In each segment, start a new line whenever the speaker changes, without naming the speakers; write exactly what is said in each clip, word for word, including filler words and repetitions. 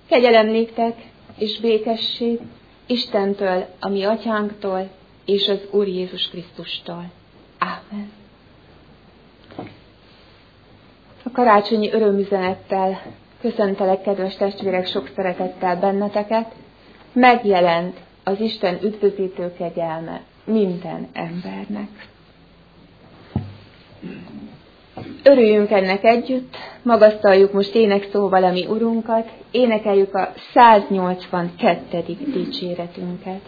Kegyelem néktek és békesség Istentől, a mi atyánktól, és az Úr Jézus Krisztustól. Ámen. A karácsonyi örömüzenettel köszöntelek, kedves testvérek, sok szeretettel benneteket. Megjelent az Isten üdvözítő kegyelme minden embernek. Örüljünk ennek együtt, magasztaljuk most énekszóval a mi Urunkat, énekeljük a száznyolcvankettedik dicséretünket.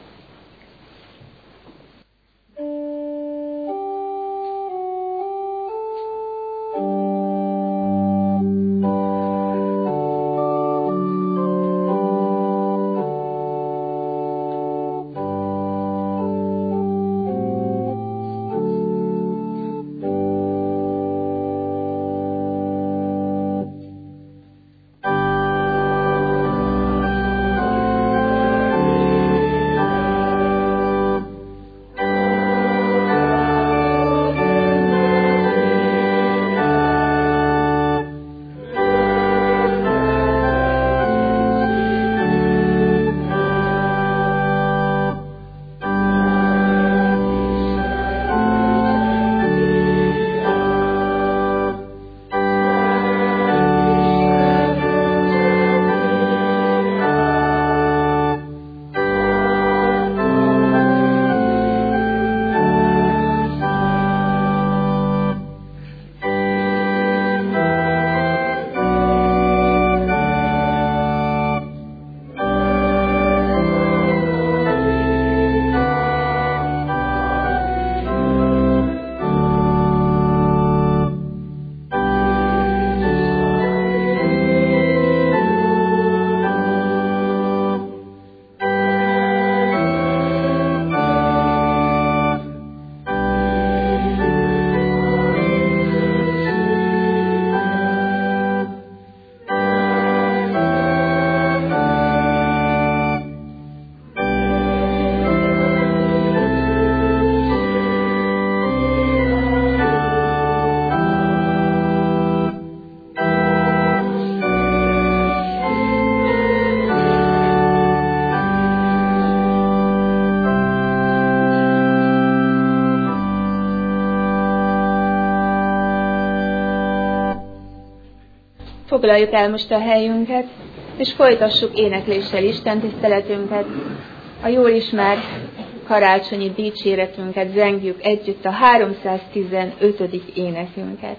Foglaljuk el most a helyünket, és folytassuk énekléssel Isten tiszteletünket. A jól ismert karácsonyi dicséretünket zengjük együtt, a háromszáztizenötödik énekünket.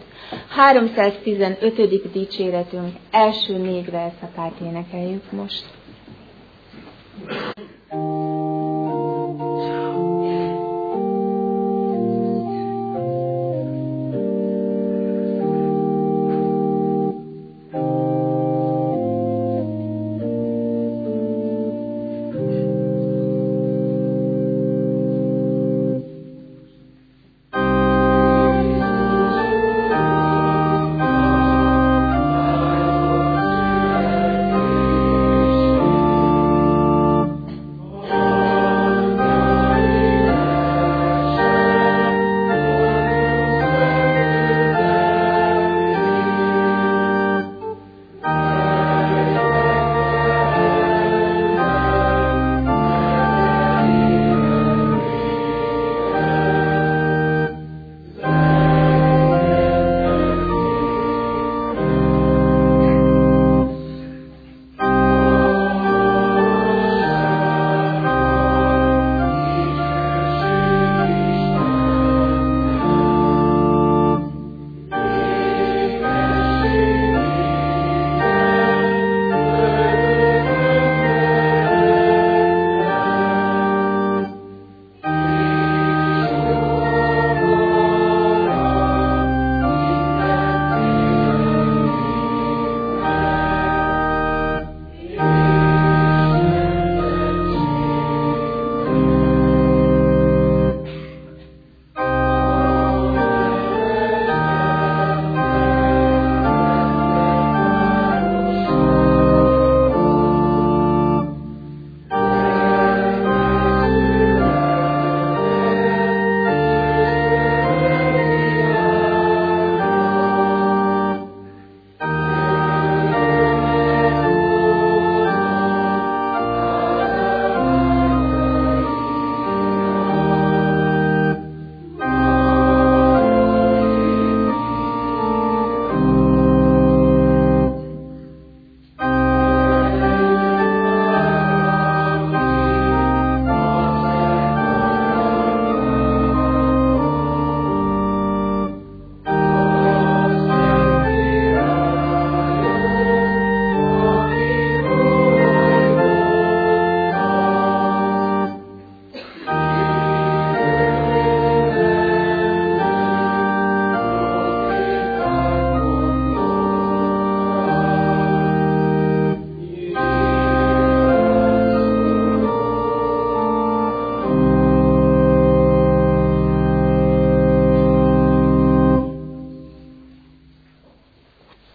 háromszáztizenötödik dicséretünk első négy verszakát énekeljük most.
Thank you.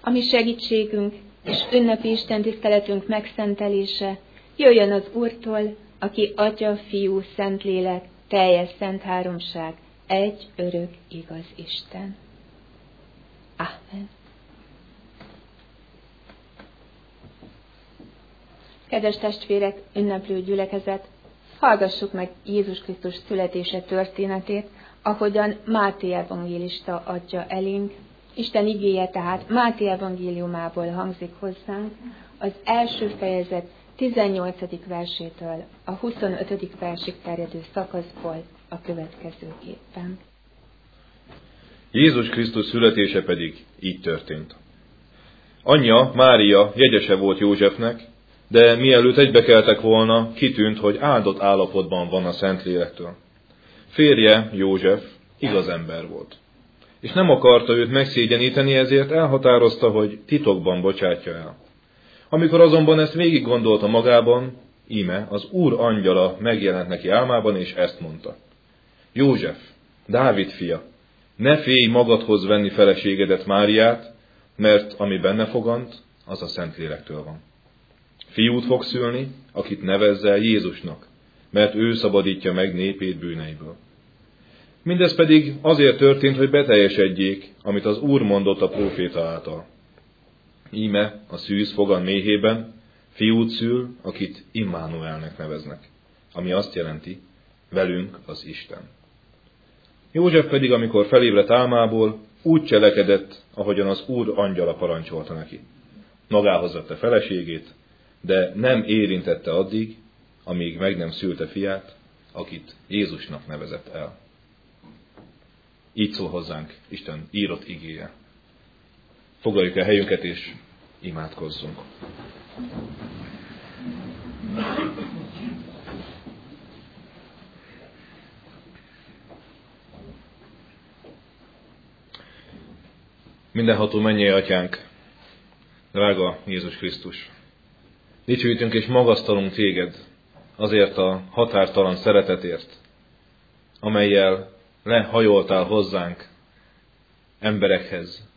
ami segítségünk és ünnepi istentiszteletünk megszentelése jöjjön az Úrtól, aki Atya, Fiú, Szentlélek, teljes szent háromság, egy örök igaz Isten. Amen. Kedves testvérek, ünneplő gyülekezet, hallgassuk meg Jézus Krisztus születése történetét, ahogyan Máté evangélista adja elénk. Isten igéje tehát Máté evangéliumából hangzik hozzánk, az első fejezet tizennyolcadik versétől a huszonötödik versig terjedő szakaszból a következőképpen.
Jézus Krisztus születése pedig így történt. Anyja, Mária jegyese volt Józsefnek, de mielőtt egybekeltek volna, kitűnt, hogy áldott állapotban van a Szentlélektől. Férje, József, igaz ember volt, és nem akarta őt megszégyeníteni, ezért elhatározta, hogy titokban bocsátja el. Amikor azonban ezt végig gondolta magában, íme az Úr angyala megjelent neki álmában, és ezt mondta: József, Dávid fia, ne félj magadhoz venni feleségedet, Máriát, mert ami benne fogant, az a Szentlélektől van. Fiút fog szülni, akit nevezzel Jézusnak, mert ő szabadítja meg népét bűneiből. Mindez pedig azért történt, hogy beteljesedjék, amit az Úr mondott a próféta által. Íme a szűz fogan méhében fiút szül, akit Immanuelnek neveznek, ami azt jelenti, velünk az Isten. József pedig, amikor felébredt álmából, úgy cselekedett, ahogyan az Úr angyala parancsolta neki. Magához vette feleségét, de nem érintette addig, amíg meg nem szülte fiát, akit Jézusnak nevezett el. Így szól hozzánk Isten írott igéje. Foglaljuk el helyünket és imádkozzunk. Mindenható mennyei Atyánk, drága Jézus Krisztus, dicsőítünk és magasztalunk téged azért a határtalan szeretetért, amellyel lehajoltál hozzánk, emberekhez.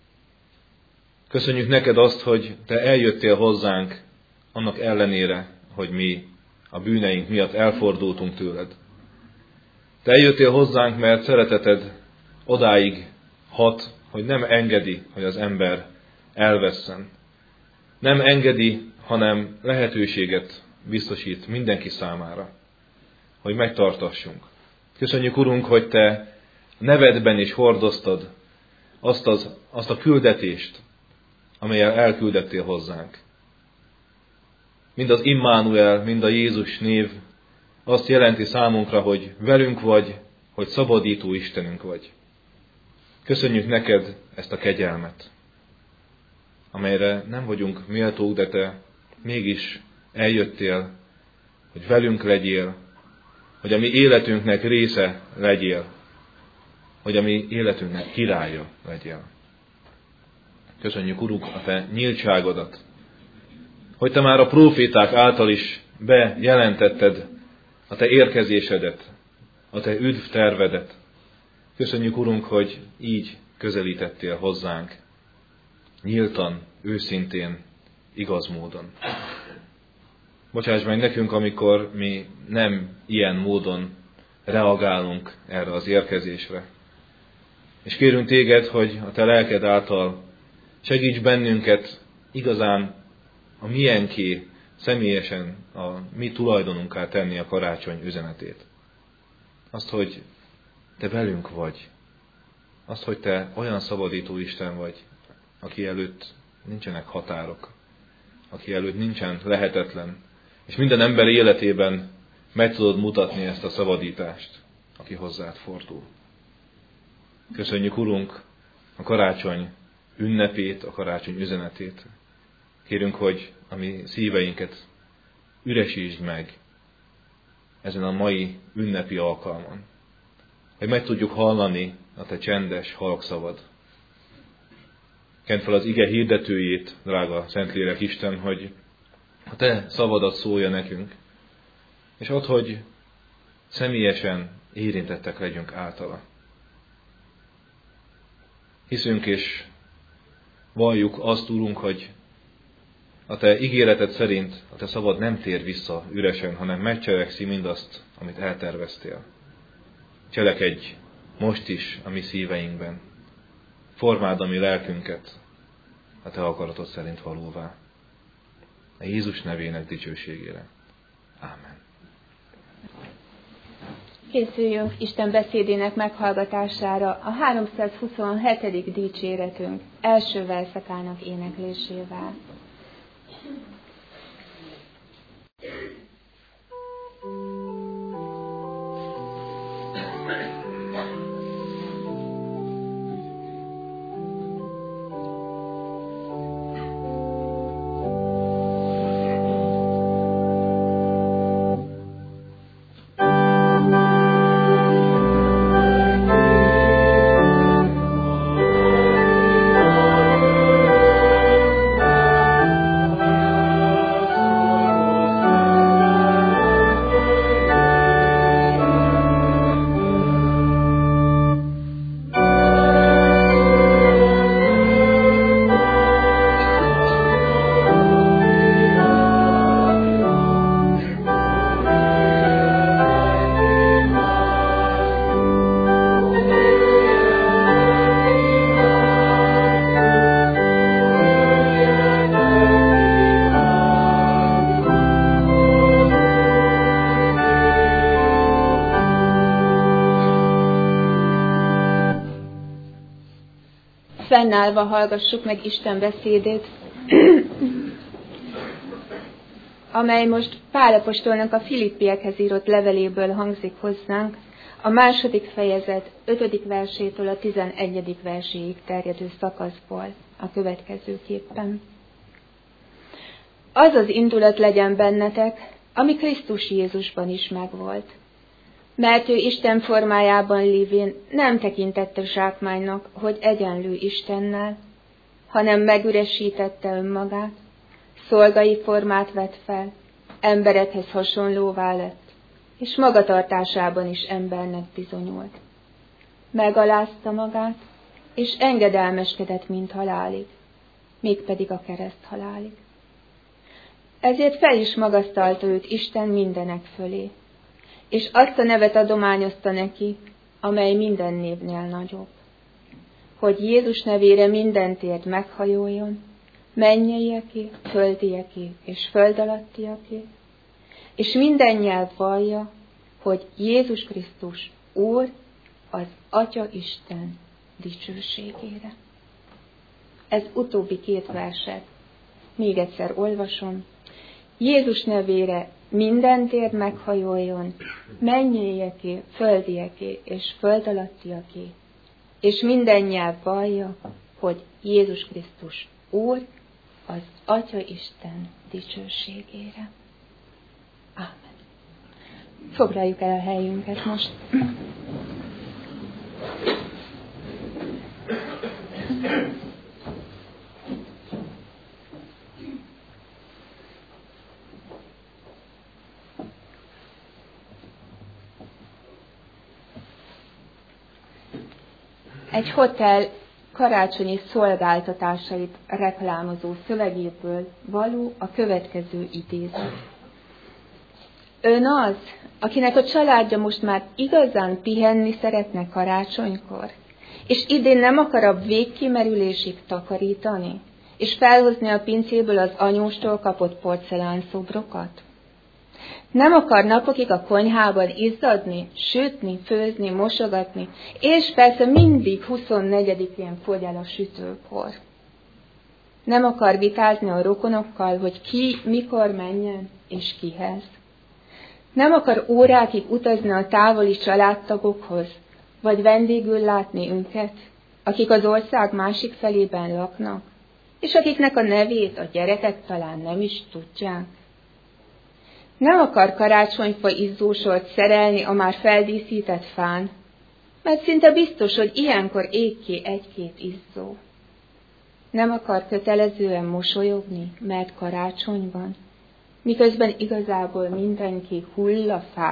Köszönjük neked azt, hogy te eljöttél hozzánk, annak ellenére, hogy mi a bűneink miatt elfordultunk tőled. Te eljöttél hozzánk, mert szereteted odáig hat, hogy nem engedi, hogy az ember elvesszen. Nem engedi, hanem lehetőséget biztosít mindenki számára, hogy megtartassunk. Köszönjük, Urunk, hogy te nevedben is hordoztad azt, az, azt a küldetést, amellyel elküldettél hozzánk. Mind az Immanuel, mind a Jézus név azt jelenti számunkra, hogy velünk vagy, hogy szabadító Istenünk vagy. Köszönjük neked ezt a kegyelmet, amelyre nem vagyunk méltók, de te mégis eljöttél, hogy velünk legyél, hogy a mi életünknek része legyél, hogy a mi életünknek királya legyél. Köszönjük, Urunk, a te nyíltságodat, hogy te már a próféták által is bejelentetted a te érkezésedet, a te üdv tervedet. Köszönjük, Urunk, hogy így közelítettél hozzánk, nyíltan, őszintén, igaz módon. Bocsáss meg nekünk, amikor mi nem ilyen módon reagálunk erre az érkezésre. És kérünk téged, hogy a te lelked által segíts bennünket igazán a miénké személyesen a mi tulajdonunká tenni a karácsony üzenetét. Azt, hogy te velünk vagy. Azt, hogy te olyan szabadító Isten vagy, aki előtt nincsenek határok, aki előtt nincsen lehetetlen, és minden ember életében meg tudod mutatni ezt a szabadítást, aki hozzád fordul. Köszönjük, Urunk, a karácsony ünnepét, a karácsony üzenetét. Kérünk, hogy a mi szíveinket üresítsd meg ezen a mai ünnepi alkalmon, hogy meg tudjuk hallani a te csendes halkszavad. Kend fel az ige hirdetőjét, drága Szentlélek Isten, hogy a te szavadat szólja nekünk, és add, hogy személyesen érintettek legyünk általa. Hiszünk és valljuk azt, Urunk, hogy a Te ígéreted szerint a Te szabad nem tér vissza üresen, hanem megcselekszi mindazt, amit elterveztél. Cselekedj most is a mi szíveinkben. Formáld a mi lelkünket a Te akaratod szerint valóvá. A Jézus nevének dicsőségére. Ámen.
Készüljünk Isten beszédének meghallgatására a háromszázhuszonhetedik dicséretünk első verszakának éneklésével. Fennállva hallgassuk meg Isten beszédét, amely most Pál apostolnak a Filippiekhez írott leveléből hangzik hozzánk, a második fejezet ötödik versétől a tizenegyedik verséig terjedő szakaszból a következőképpen. Az az indulat legyen bennetek, ami Krisztus Jézusban is megvolt. Mert ő Isten formájában lévén nem tekintette zsákmánynak, hogy egyenlő Istennel, hanem megüresítette önmagát, szolgai formát vett fel, emberekhez hasonlóvá lett, és magatartásában is embernek bizonyult. Megalázta magát, és engedelmeskedett, mint halálig, mégpedig a kereszt halálig. Ezért fel is magasztalta őt Isten mindenek fölé, és azt a nevet adományozta neki, amely minden névnél nagyobb. Hogy Jézus nevére minden térd meghajoljon, mennyieké, földieké és föld alattiaké, és minden nyelv vallja, hogy Jézus Krisztus Úr az Atya Isten dicsőségére. Ez utóbbi két verset még egyszer olvasom. Jézus nevére minden térd meghajoljon, mennyieké, földieké és föld alattiaké, és minden nyelv vallja, hogy Jézus Krisztus Úr az Atya Isten dicsőségére. Ámen. Foglaljuk el a helyünket most. Egy hotel karácsonyi szolgáltatásait reklámozó szövegéből való a következő idézet. Ön az, akinek a családja most már igazán pihenni szeretne karácsonykor, és idén nem akar a végkimerülésig takarítani, és felhozni a pincéből az anyóstól kapott porcelánszobrokat? Nem akar napokig a konyhában izzadni, sütni, főzni, mosogatni, és persze mindig huszonnegyedikén fogy el a sütőkor. Nem akar vitázni a rokonokkal, hogy ki, mikor menjen, és kihez. Nem akar órákig utazni a távoli családtagokhoz, vagy vendégül látni őket, akik az ország másik felében laknak, és akiknek a nevét a gyerekek talán nem is tudják. Nem akar karácsonyfa izzósort szerelni a már feldíszített fán, mert szinte biztos, hogy ilyenkor ég ki egy-két izzó. Nem akar kötelezően mosolyogni, mert karácsony van, miközben igazából mindenki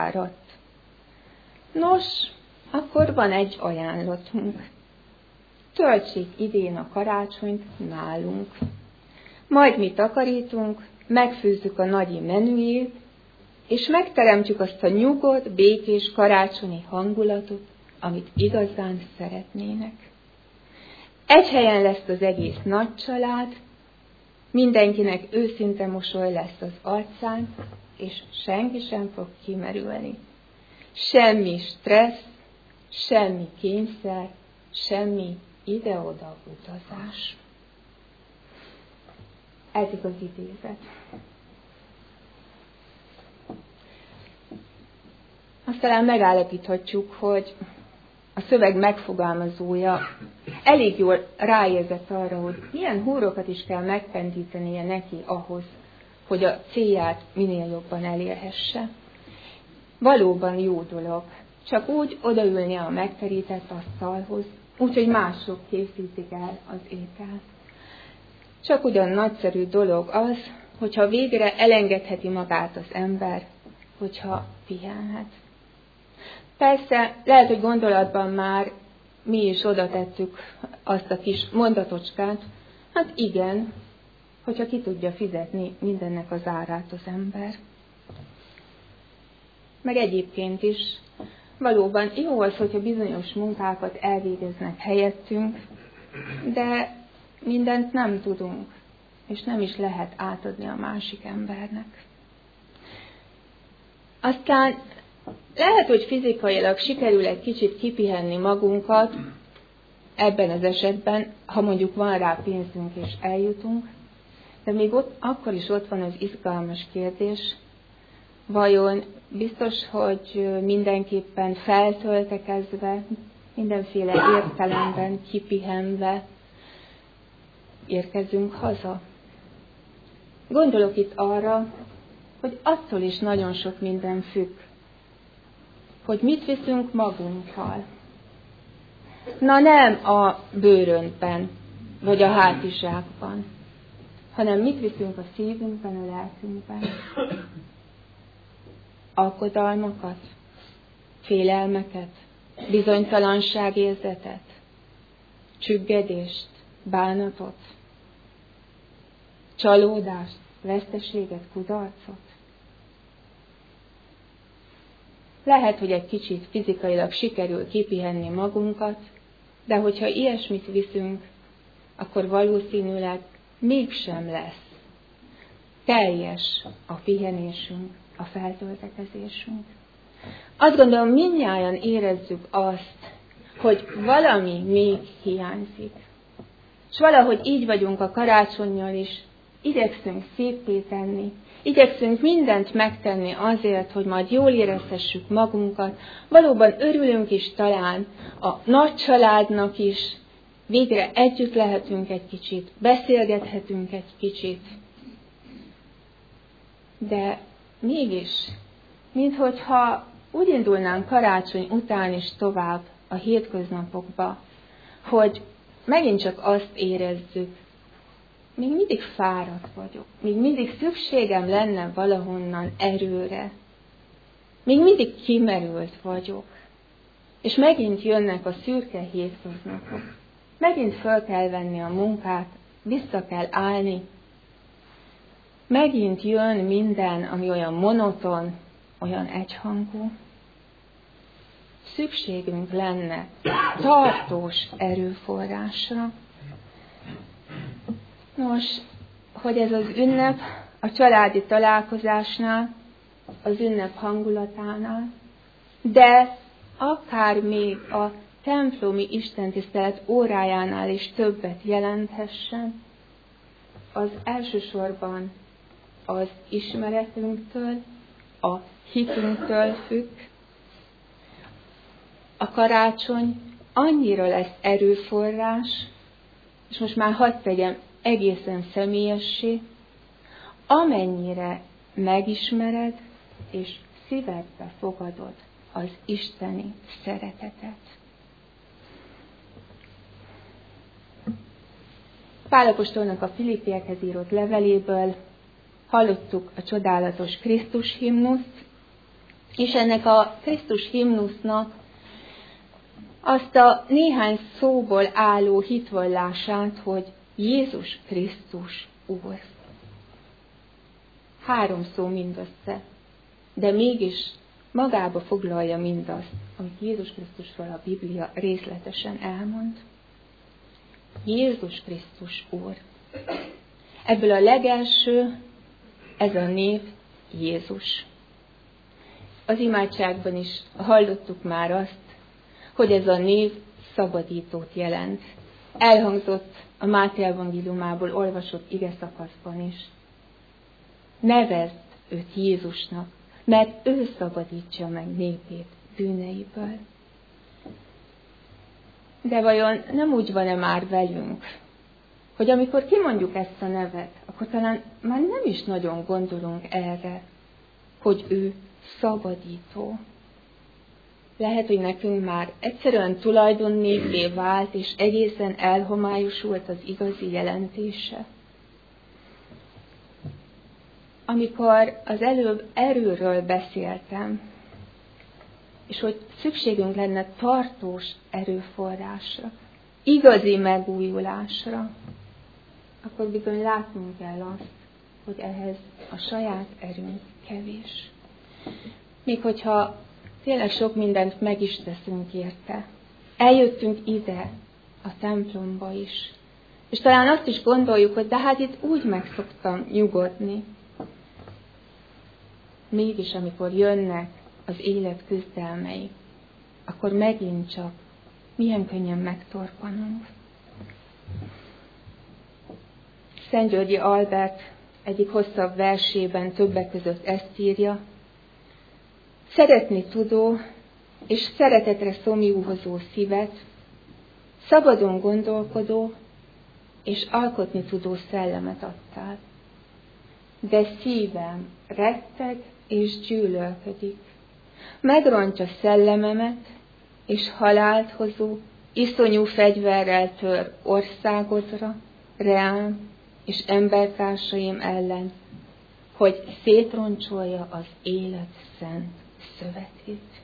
hullafáradt. Nos, akkor van egy ajánlatunk. töltsék idén a karácsonyt nálunk. Majd mi takarítunk, megfőzzük a nagyi menüjét, és megteremtjük azt a nyugodt, békés karácsonyi hangulatot, amit igazán szeretnének. Egy helyen lesz az egész nagy család, mindenkinek őszinte mosoly lesz az arcán, és senki sem fog kimerülni. Semmi stressz, semmi kényszer, semmi ide-oda utazás. Ez az idézet. Azt talán megállapíthatjuk, hogy a szöveg megfogalmazója elég jól ráérzett arra, hogy milyen húrokat is kell megpendítenie neki ahhoz, hogy a célját minél jobban elérhesse. Valóban jó dolog, csak úgy odaülni a megterített asztalhoz, úgyhogy mások készítik el az ételt. Csak ugyan nagyszerű dolog az, hogyha végre elengedheti magát az ember, hogyha pihenhet. Persze, lehet, hogy gondolatban már mi is oda tettük azt a kis mondatocskát, hát igen, hogyha ki tudja fizetni mindennek az árát az ember. Meg egyébként is, valóban jó az, hogyha bizonyos munkákat elvégeznek helyettünk, de mindent nem tudunk, és nem is lehet átadni a másik embernek. Aztán lehet, hogy fizikailag sikerül egy kicsit kipihenni magunkat, ebben az esetben, ha mondjuk van rá pénzünk és eljutunk, de még ott, akkor is ott van az izgalmas kérdés, vajon biztos, hogy mindenképpen feltöltekezve, mindenféle értelemben kipihenve érkezünk haza? Gondolok itt arra, hogy attól is nagyon sok minden függ, hogy mit viszünk magunkkal. Na nem a bőröntben, vagy a hátizsákban, hanem mit viszünk a szívünkben, a lelkünkben. Aggodalmakat, félelmeket, bizonytalanságérzetet, csüggedést, bánatot, csalódást, veszteséget, kudarcot. Lehet, hogy egy kicsit fizikailag sikerül kipihenni magunkat, de hogyha ilyesmit viszünk, akkor valószínűleg mégsem lesz teljes a pihenésünk, a feltöltekezésünk. Azt gondolom, mindnyájan érezzük azt, hogy valami még hiányzik. És valahogy így vagyunk a karácsonnyal is, igyekszünk széppé tenni, igyekszünk mindent megtenni azért, hogy majd jól érezhessük magunkat, valóban örülünk is talán a nagy családnak is, végre együtt lehetünk egy kicsit, beszélgethetünk egy kicsit. De mégis, minthogyha úgy indulnánk karácsony után is tovább a hétköznapokba, hogy megint csak azt érezzük, még mindig fáradt vagyok, még mindig szükségem lenne valahonnan erőre, még mindig kimerült vagyok, és megint jönnek a szürke hétköznapok, megint föl kell venni a munkát, vissza kell állni, megint jön minden, ami olyan monoton, olyan egyhangú. Szükségünk lenne tartós erőforrásra. Nos, hogy ez az ünnep a családi találkozásnál, az ünnep hangulatánál, de akár még a templomi istentisztelet órájánál is többet jelenthessen, az elsősorban az ismeretünktől, a hitünktől függ. A karácsony annyira lesz erőforrás, és most már hadd tegyem egészen személyessé, amennyire megismered és szívedbe fogadod az isteni szeretetet. Pál apostolnak a Filippiekhez írott leveléből hallottuk a csodálatos Krisztus himnuszt, és ennek a Krisztus himnusznak azt a néhány szóból álló hitvallását, hogy Jézus Krisztus Úr. Három szó mindössze, de mégis magába foglalja mindazt, amit Jézus Krisztusról a Biblia részletesen elmond. Jézus Krisztus Úr. Ebből a legelső, ez a név Jézus. Az imádságban is hallottuk már azt, hogy ez a név szabadítót jelent. Elhangzott a Máté evangéliumából olvasott ige szakaszban is. Nevezd őt Jézusnak, mert ő szabadítja meg népét bűneiből. De vajon nem úgy van-e már velünk, hogy amikor kimondjuk ezt a nevet, akkor talán már nem is nagyon gondolunk erre, hogy ő szabadító. Lehet, hogy nekünk már egyszerűen tulajdonnévvé vált, és egészen elhomályosult az igazi jelentése. Amikor az előbb erőről beszéltem, és hogy szükségünk lenne tartós erőforrásra, igazi megújulásra, akkor bizony látnunk kell azt, hogy ehhez a saját erőnk kevés. Még hogyha tényleg sok mindent meg is teszünk érte. Eljöttünk ide, a templomba is. És talán azt is gondoljuk, hogy de hát itt úgy meg szoktam nyugodni. Mégis, amikor jönnek az élet küzdelmei, akkor megint csak milyen könnyen megtorpanunk. Szentgyörgyi Albert egyik hosszabb versében többek között ezt írja: szeretni tudó és szeretetre szomjúhozó szívet, szabadon gondolkodó és alkotni tudó szellemet adtál. De szívem retteg és gyűlölködik. Megrontja szellememet, és halált hozó, iszonyú fegyverrel tör országodra, reám és embertársaim ellen, hogy szétroncsolja az élet szent szövetét.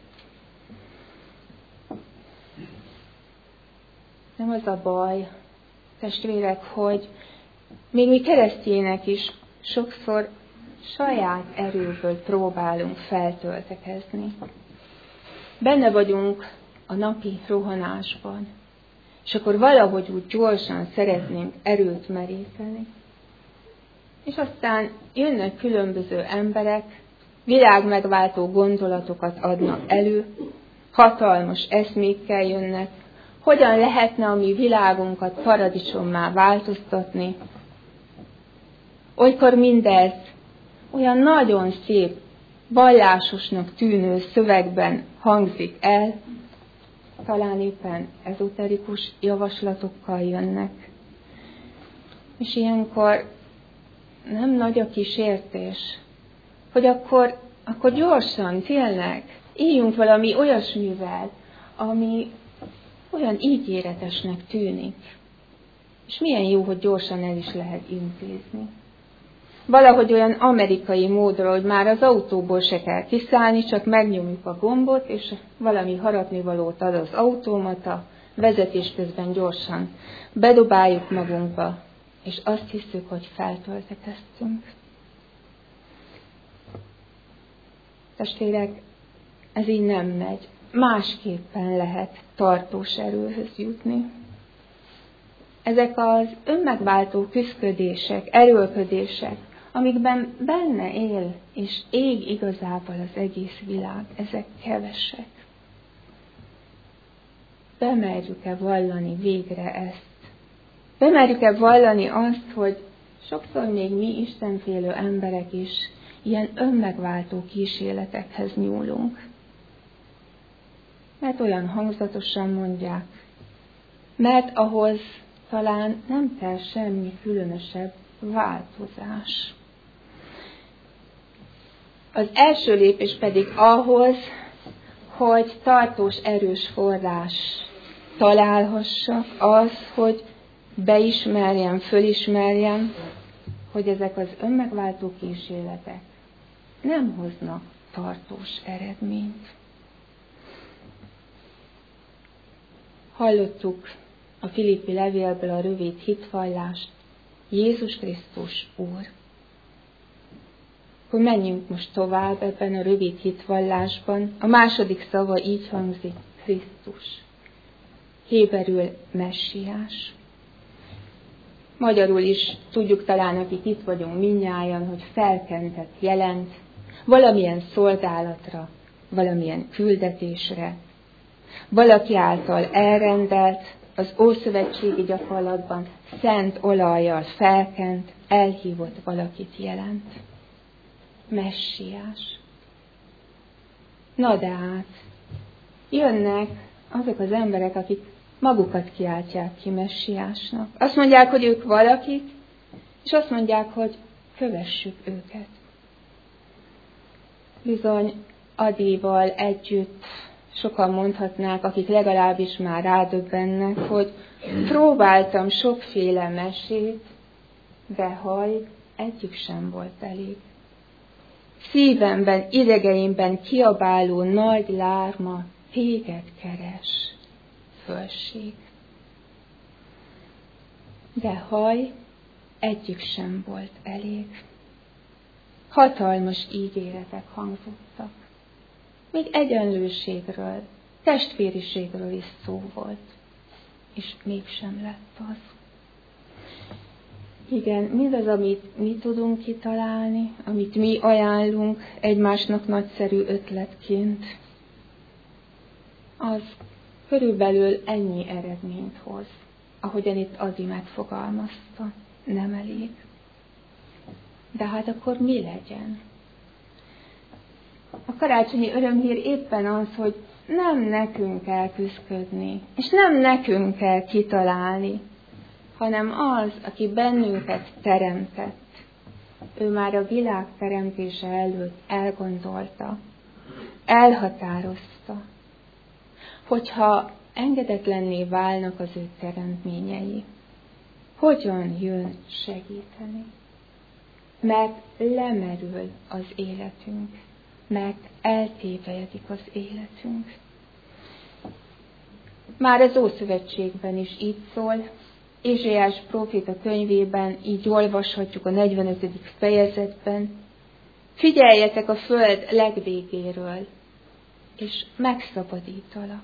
Nem az a baj, testvérek, hogy még mi keresztjének is sokszor saját erőből próbálunk feltöltekezni. Benne vagyunk a napi rohanásban, és akkor valahogy úgy gyorsan szeretnénk erőt meríteni. És aztán jönnek különböző emberek, világmegváltó gondolatokat adnak elő, hatalmas eszmékkel jönnek, hogyan lehetne a mi világunkat paradicsommá változtatni. Olykor mindez olyan nagyon szép, vallásosnak tűnő szövegben hangzik el, talán éppen ezoterikus javaslatokkal jönnek. És ilyenkor nem nagy a kísértés, hogy akkor, akkor gyorsan, tényleg éljünk valami olyasmivel, ami olyan ígéretesnek tűnik. És milyen jó, hogy gyorsan el is lehet intézni. Valahogy olyan amerikai módra, hogy már az autóból se kell kiszállni, csak megnyomjuk a gombot, és valami harapnivalót ad az automata, vezetés közben gyorsan bedobáljuk magunkba, és azt hiszük, hogy feltöltekeztünk. Testvérek, ez így nem megy. Másképpen lehet tartós erőhöz jutni. Ezek az önmegváltó küszködések, erőlködések, amikben benne él és ég igazából az egész világ, ezek kevesek. Bemerjük-e vallani végre ezt? Bemerjük-e vallani azt, hogy sokszor még mi istenfélő emberek is ilyen önmegváltó kísérletekhez nyúlunk? Mert olyan hangzatosan mondják, mert ahhoz talán nem kell semmi különösebb változás. Az első lépés pedig ahhoz, hogy tartós, erős forrás találhassak, az, hogy beismerjem, fölismerjem, hogy ezek az önmegváltó kísérletek nem hoznak tartós eredményt. Hallottuk a Filippi levélből a rövid hitvallást, Jézus Krisztus Úr. Akkor menjünk most tovább ebben a rövid hitvallásban. A második szava így hangzik, Krisztus. Héberül Messiás. Magyarul is tudjuk talán, akik itt vagyunk mindnyájan, hogy felkentett jelent valamilyen szolgálatra, valamilyen küldetésre, valaki által elrendelt, az ószövetségi gyakorlatban szent olajjal felkent, elhívott valakit jelent. Messiás. Na de hát, jönnek azok az emberek, akik magukat kiáltják ki messiásnak. Azt mondják, hogy ők valakik, és azt mondják, hogy kövessük őket. Bizony Adival együtt sokan mondhatnák, akik legalábbis már rádöbbennek, hogy próbáltam sokféle mesét, de haj, egyik sem volt elég. Szívemben, idegeimben kiabáló nagy lárma téged keres, fölség. De haj, egyik sem volt elég. Hatalmas ígéretek hangzottak. Még egyenlőségről, testvériségről is szó volt, és mégsem lett az. Igen, mindaz, amit mi tudunk kitalálni, amit mi ajánlunk egymásnak nagyszerű ötletként, az körülbelül ennyi eredményt hoz, ahogyan itt Adi megfogalmazta, nem elég. De hát akkor mi legyen? A karácsonyi örömhír éppen az, hogy nem nekünk kell küszködni, és nem nekünk kell kitalálni, hanem az, aki bennünket teremtett. Ő már a világ teremtése előtt elgondolta, elhatározta, hogyha engedetlenné válnak az ő teremtményei, hogyan jön segíteni. Mert lemerül az életünk, mert eltévejedik az életünk. Már az Ószövetségben is így szól, Ézsaiás próféta könyvében így olvashatjuk a negyvenötödik fejezetben. Figyeljetek a föld legvégéről, és megszabadítalak.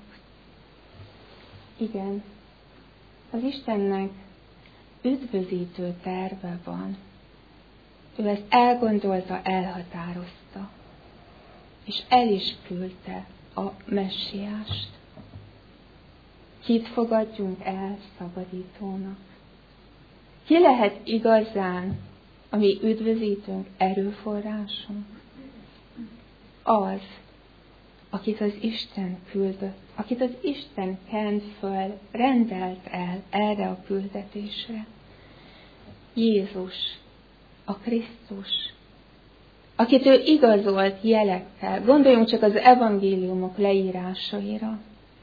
Igen, az Istennek üdvözítő terve van. Ő ezt elgondolta, elhatározta, és el is küldte a messiást. Kit fogadjunk el szabadítónak? Ki lehet igazán a mi üdvözítőnk, erőforrásunk? Az, akit az Isten küldött, akit az Isten kent föl, rendelt el erre a küldetésre. Jézus, a Krisztus, akit ő igazolt jelekkel. Gondoljunk csak az evangéliumok leírásaira.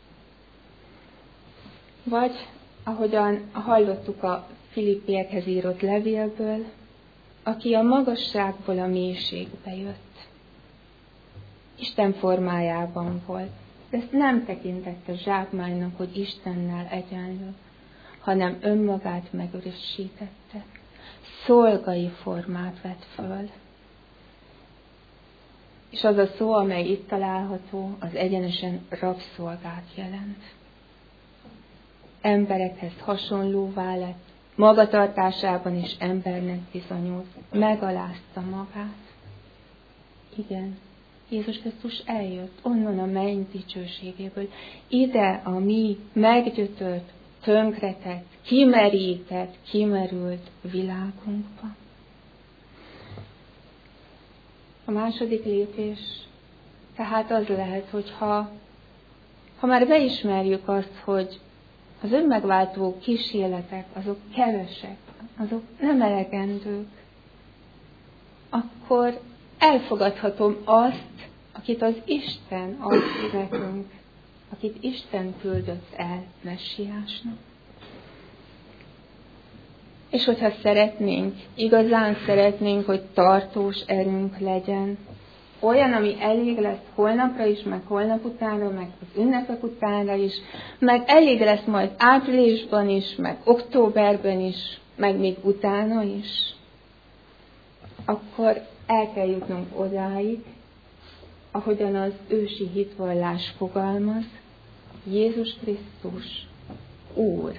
Vagy, ahogyan hallottuk a Filippiekhez írott levélből, aki a magasságból a mélységbe jött. Isten formájában volt, de ezt nem tekintette zsákmánynak, hogy Istennel egyenlő, hanem önmagát megörösítette. Szolgai formát vett föl. És az a szó, amely itt található, az egyenesen rabszolgát jelent. Emberekhez hasonlóvá lett, magatartásában is embernek bizonyult, megalázta magát. Igen, Jézus Krisztus eljött onnan a menny dicsőségéből, ide a mi meggyötört, tönkretett, kimerített, kimerült világunkba. A második lépés tehát az lehet, hogy ha, ha már beismerjük azt, hogy az önmegváltó kísérletek, azok kevesek, azok nem elegendők, akkor elfogadhatom azt, akit az Isten ad nekünk, akit Isten küldött el messiásnak. És hogyha szeretnénk, igazán szeretnénk, hogy tartós erőnk legyen, olyan, ami elég lesz holnapra is, meg holnap utánra, meg az ünnepek utánra is, meg elég lesz majd áprilisban is, meg októberben is, meg még utána is, akkor el kell jutnunk odáig, ahogyan az ősi hitvallás fogalmaz, Jézus Krisztus Úr.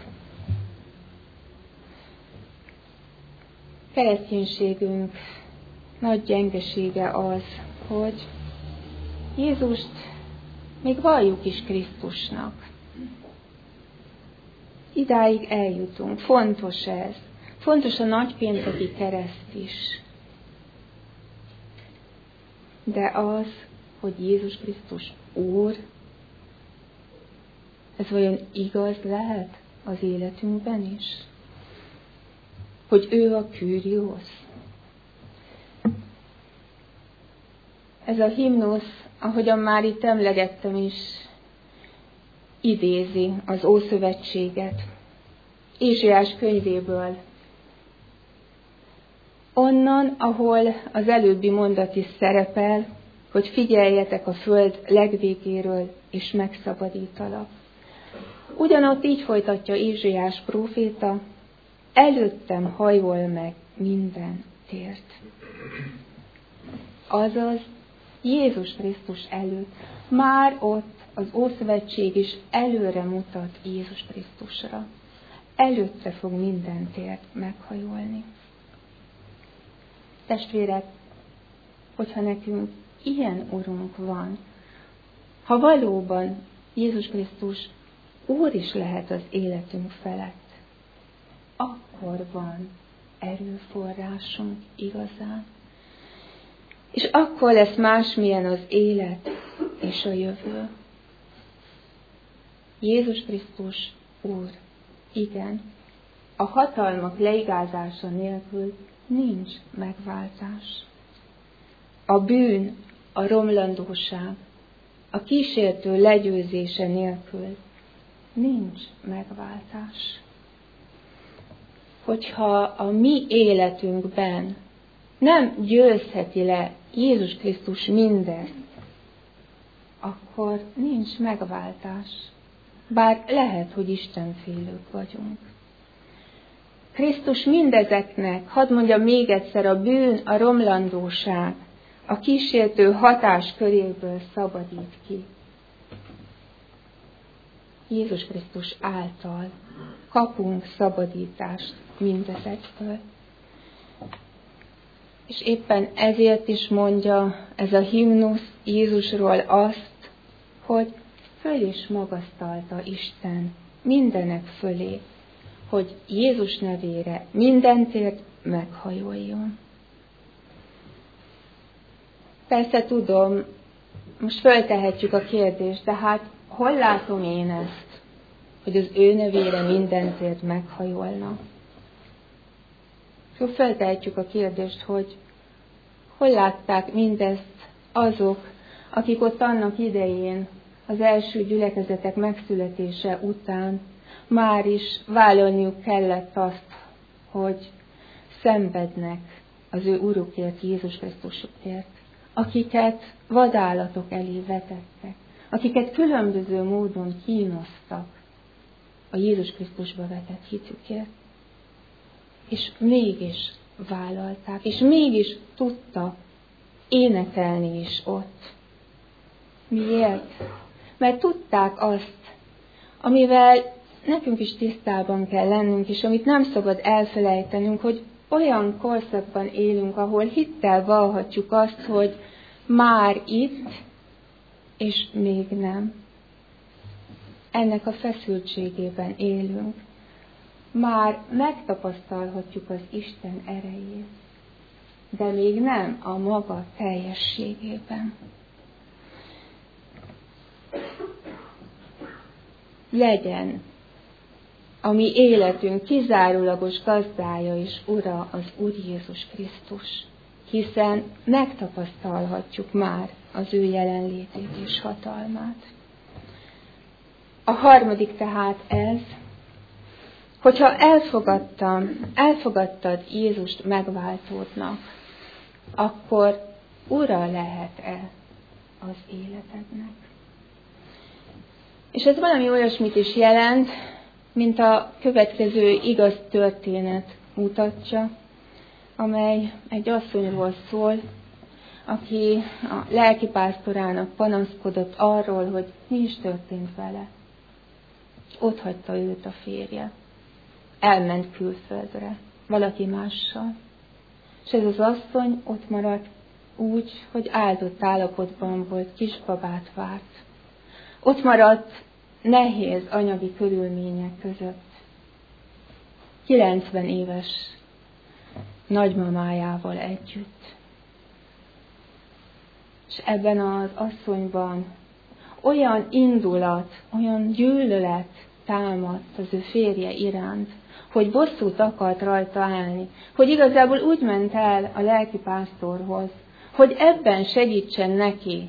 Kereszténységünk nagy gyengesége az, hogy Jézust még valljuk is Krisztusnak. Idáig eljutunk. Fontos ez. Fontos a nagypénteki kereszt is. De az, hogy Jézus Krisztus Úr, ez vajon igaz lehet az életünkben is? Hogy ő a Kyrios? Ez a himnusz, ahogyan már itt emlegettem is, idézi az Ószövetséget, Ézsaiás könyvéből. Onnan, ahol az előbbi mondat is szerepel, hogy figyeljetek a föld legvégéről, és megszabadítalak. Ugyanott így folytatja Ézsaiás próféta, előttem hajol meg minden tért. Azaz, Jézus Krisztus előtt, már ott az Ószövetség is előre mutat Jézus Krisztusra. Előtte fog minden tért meghajolni. Testvérek, hogyha nekünk ilyen Urunk van, ha valóban Jézus Krisztus Úr is lehet az életünk felett, akkor van erőforrásunk igazán. És akkor lesz másmilyen az élet és a jövő. Jézus Krisztus Úr, igen, a hatalmak leigázása nélkül nincs megváltás. A bűn, a romlandóság, a kísértő legyőzése nélkül nincs megváltás. Hogyha a mi életünkben nem győzheti le Jézus Krisztus mindezt, akkor nincs megváltás. Bár lehet, hogy istenfélők vagyunk. Krisztus mindezeknek, hadd mondja még egyszer, a bűn, a romlandóság, a kísértő hatás köréből szabadít ki. Jézus Krisztus által kapunk szabadítást mindezekből. És éppen ezért is mondja ez a himnusz Jézusról azt, hogy föl is magasztalta Isten mindenek fölé, hogy Jézus nevére mindentért meghajoljon. Persze tudom, most föltehetjük a kérdést, de hát hol látom én ezt, hogy az ő nevére mindentért meghajolna? Akkor föltehetjük a kérdést, hogy hol látták mindezt azok, akik ott annak idején, az első gyülekezetek megszületése után már is vállalniuk kellett azt, hogy szenvednek az ő Urukért, Jézus Krisztusért, akiket vadállatok elé vetettek, akiket különböző módon kínoztak a Jézus Krisztusba vetett hitükért. És mégis vállalták, és mégis tudtak énekelni is ott. Miért? Mert tudták azt, amivel nekünk is tisztában kell lennünk, és amit nem szabad elfelejtenünk, hogy olyan korszakban élünk, ahol hittel vallhatjuk azt, hogy már itt, és még nem. Ennek a feszültségében élünk. Már megtapasztalhatjuk az Isten erejét, de még nem a maga teljességében. Legyen a mi életünk kizárólagos gazdája és ura az Úr Jézus Krisztus, hiszen megtapasztalhatjuk már az ő jelenlétét és hatalmát. A harmadik tehát ez, hogyha elfogadtam, elfogadtad Jézust megváltódnak, akkor ura lehet-e az életednek. És ez valami olyasmit is jelent, mint a következő igaz történet mutatja, amely egy asszonyról szól, aki a lelkipásztorának panaszkodott arról, hogy mi is történt vele. Ott hagyta őt a férje. Elment külföldre, valaki mással. És ez az asszony ott maradt úgy, hogy áldott állapotban volt, kisbabát várt. Ott maradt nehéz anyagi körülmények között. kilencven éves nagymamájával együtt. És ebben az asszonyban olyan indulat, olyan gyűlölet támadt az ő férje iránt, hogy bosszút akart rajta állni, hogy igazából úgy ment el a lelkipásztorhoz, hogy ebben segítsen neki,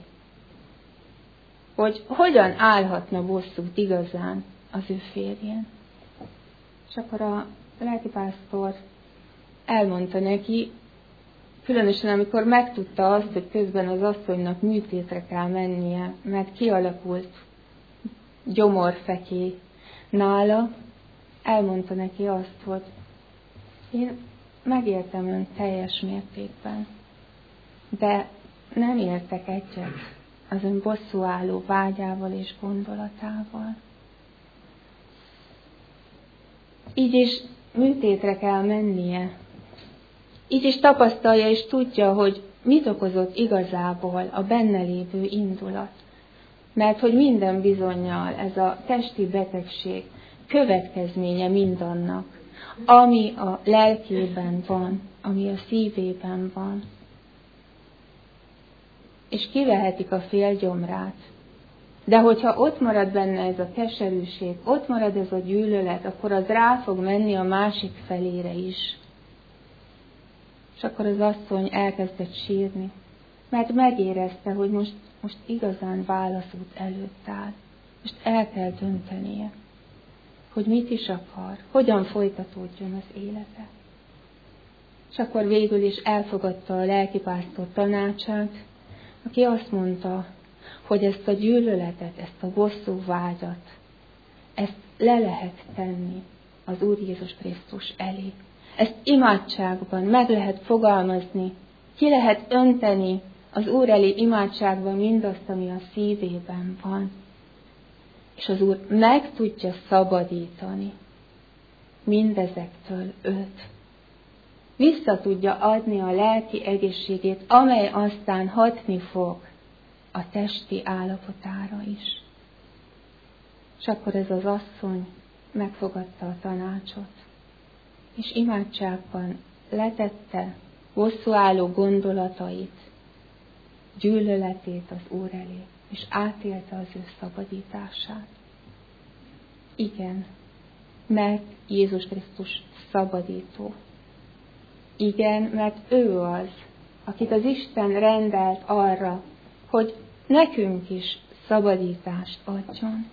hogy hogyan állhatna bosszút igazán az ő férjén. És akkor a lelkipásztor elmondta neki, különösen amikor megtudta azt, hogy közben az asszonynak műtétre kell mennie, mert kialakult gyomorfeké nála, elmondta neki azt, hogy én megértem önt teljes mértékben, de nem értek egyet az ön bosszúálló vágyával és gondolatával. Így is műtétre kell mennie. Így is tapasztalja és tudja, hogy mit okozott igazából a benne lévő indulat. Mert hogy minden bizonnyal ez a testi betegség következménye mindannak, ami a lelkében van, ami a szívében van. És kivehetik a félgyomrát. De hogyha ott marad benne ez a keserűség, ott marad ez a gyűlölet, akkor az rá fog menni a másik felére is. És akkor az asszony elkezdett sírni, mert megérezte, hogy most, most igazán válaszút előtt áll. Most el kell döntenie, hogy mit is akar, hogyan folytatódjon az élete. És akkor végül is elfogadta a lelkipásztor tanácsát, aki azt mondta, hogy ezt a gyűlöletet, ezt a bosszú vágyat, ezt le lehet tenni az Úr Jézus Krisztus elé. Ezt imádságban meg lehet fogalmazni, ki lehet önteni az Úr elé imádságban mindazt, ami a szívében van. És az Úr meg tudja szabadítani mindezektől őt. Vissza tudja adni a lelki egészségét, amely aztán hatni fog a testi állapotára is. És akkor ez az asszony megfogadta a tanácsot, és imádságban letette bosszúálló gondolatait, gyűlöletét az Úr elé, és átélte az ő szabadítását. Igen, mert Jézus Krisztus szabadító. Igen, mert ő az, akit az Isten rendelt arra, hogy nekünk is szabadítást adjon.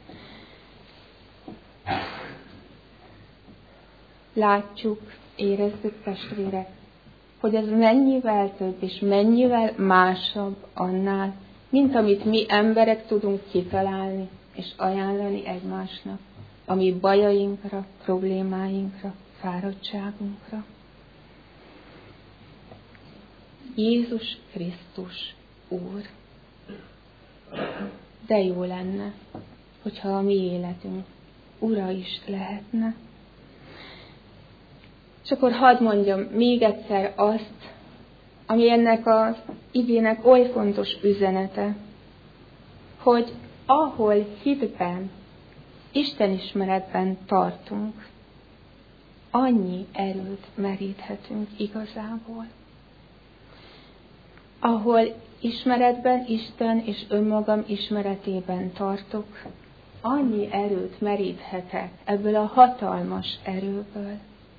Látjuk, érezzük, testvérek, hogy ez mennyivel több és mennyivel másabb annál, mint amit mi emberek tudunk kitalálni és ajánlani egymásnak, a mi bajainkra, problémáinkra, fáradtságunkra. Jézus Krisztus Úr. De jó lenne, hogyha a mi életünk Ura is lehetne. És akkor hadd mondjam még egyszer azt, ami ennek az igének oly fontos üzenete, hogy ahol hitben, Istenismeretben tartunk, annyi erőt meríthetünk igazából. Ahol ismeretben, Isten és önmagam ismeretében tartok, annyi erőt meríthetek ebből a hatalmas erőből.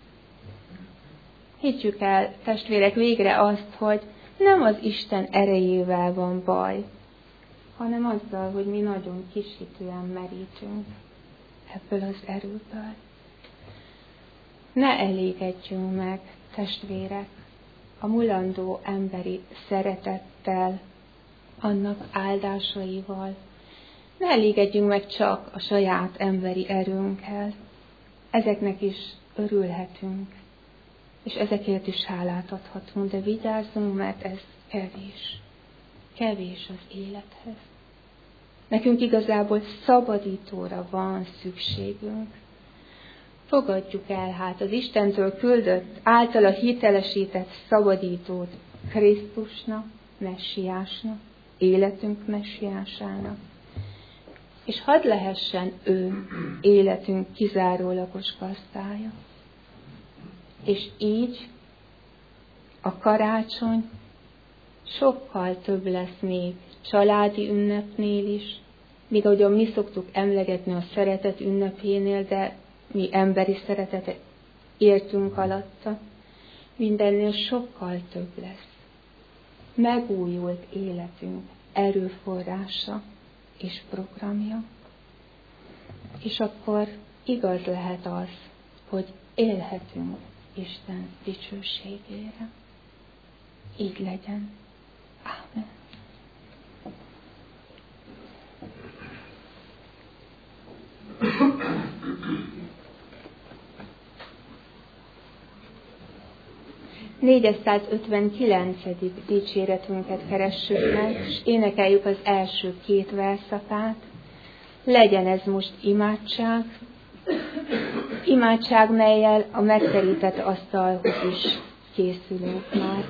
Higgyük el, testvérek, végre azt, hogy nem az Isten erejével van baj, hanem azzal, hogy mi nagyon kishitűen merítünk ebből az erőből. Ne elégedjünk meg, testvérek, a mulandó emberi szeretettel, annak áldásaival. Ne elégedjünk meg csak a saját emberi erőnkkel. Ezeknek is örülhetünk, és ezekért is hálát adhatunk, de vigyázzunk, mert ez kevés. Kevés az élethez. Nekünk igazából szabadítóra van szükségünk. Fogadjuk el hát az Istentől küldött, általa hitelesített szabadítót Krisztusnak, messiásnak, életünk messiásának. És hadd lehessen ő életünk kizárólagos gazdája. És így a karácsony sokkal több lesz még családi ünnepnél is, míg ahogyan mi szoktuk emlegetni a szeretet ünnepénél, de mi emberi szeretetet értünk alatta, mindennél sokkal több lesz. Megújult életünk erőforrása és programja. És akkor igaz lehet az, hogy élhetünk Isten dicsőségére. Így legyen. Ámen. négyszázötvenkilencedik dicséretünket keressük meg, és énekeljük az első két verszakát. Legyen ez most imádság, imádság, mellyel a megterített asztalhoz is készülünk már.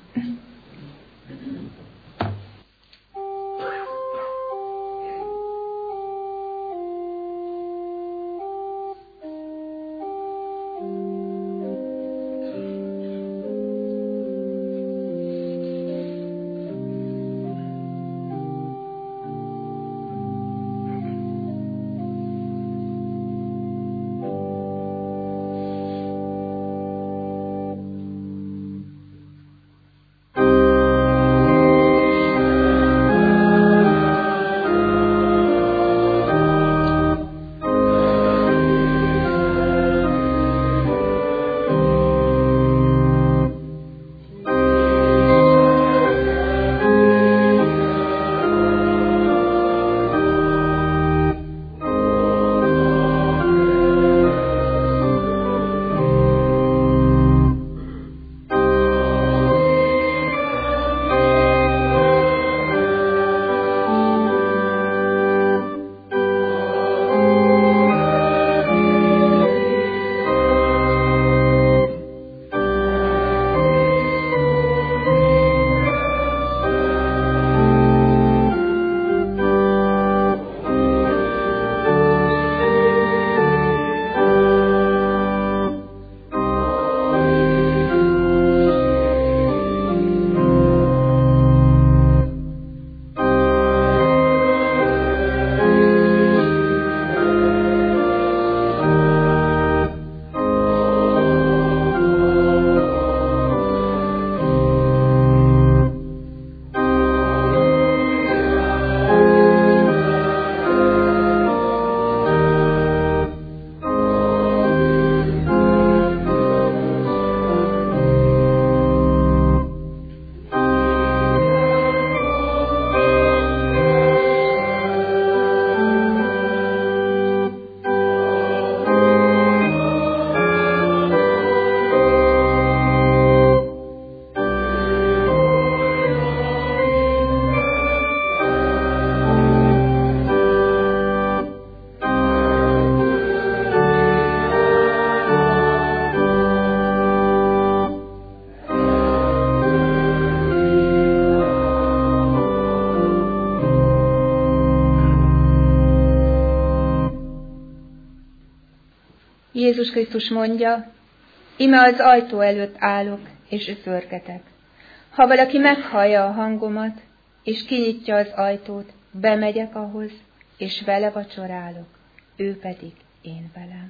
Jézus Krisztus mondja, ime az ajtó előtt állok, és zörgetek. Ha valaki meghallja a hangomat, és kinyitja az ajtót, bemegyek ahhoz, és vele vacsorálok, ő pedig én velem.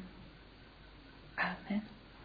Ámen.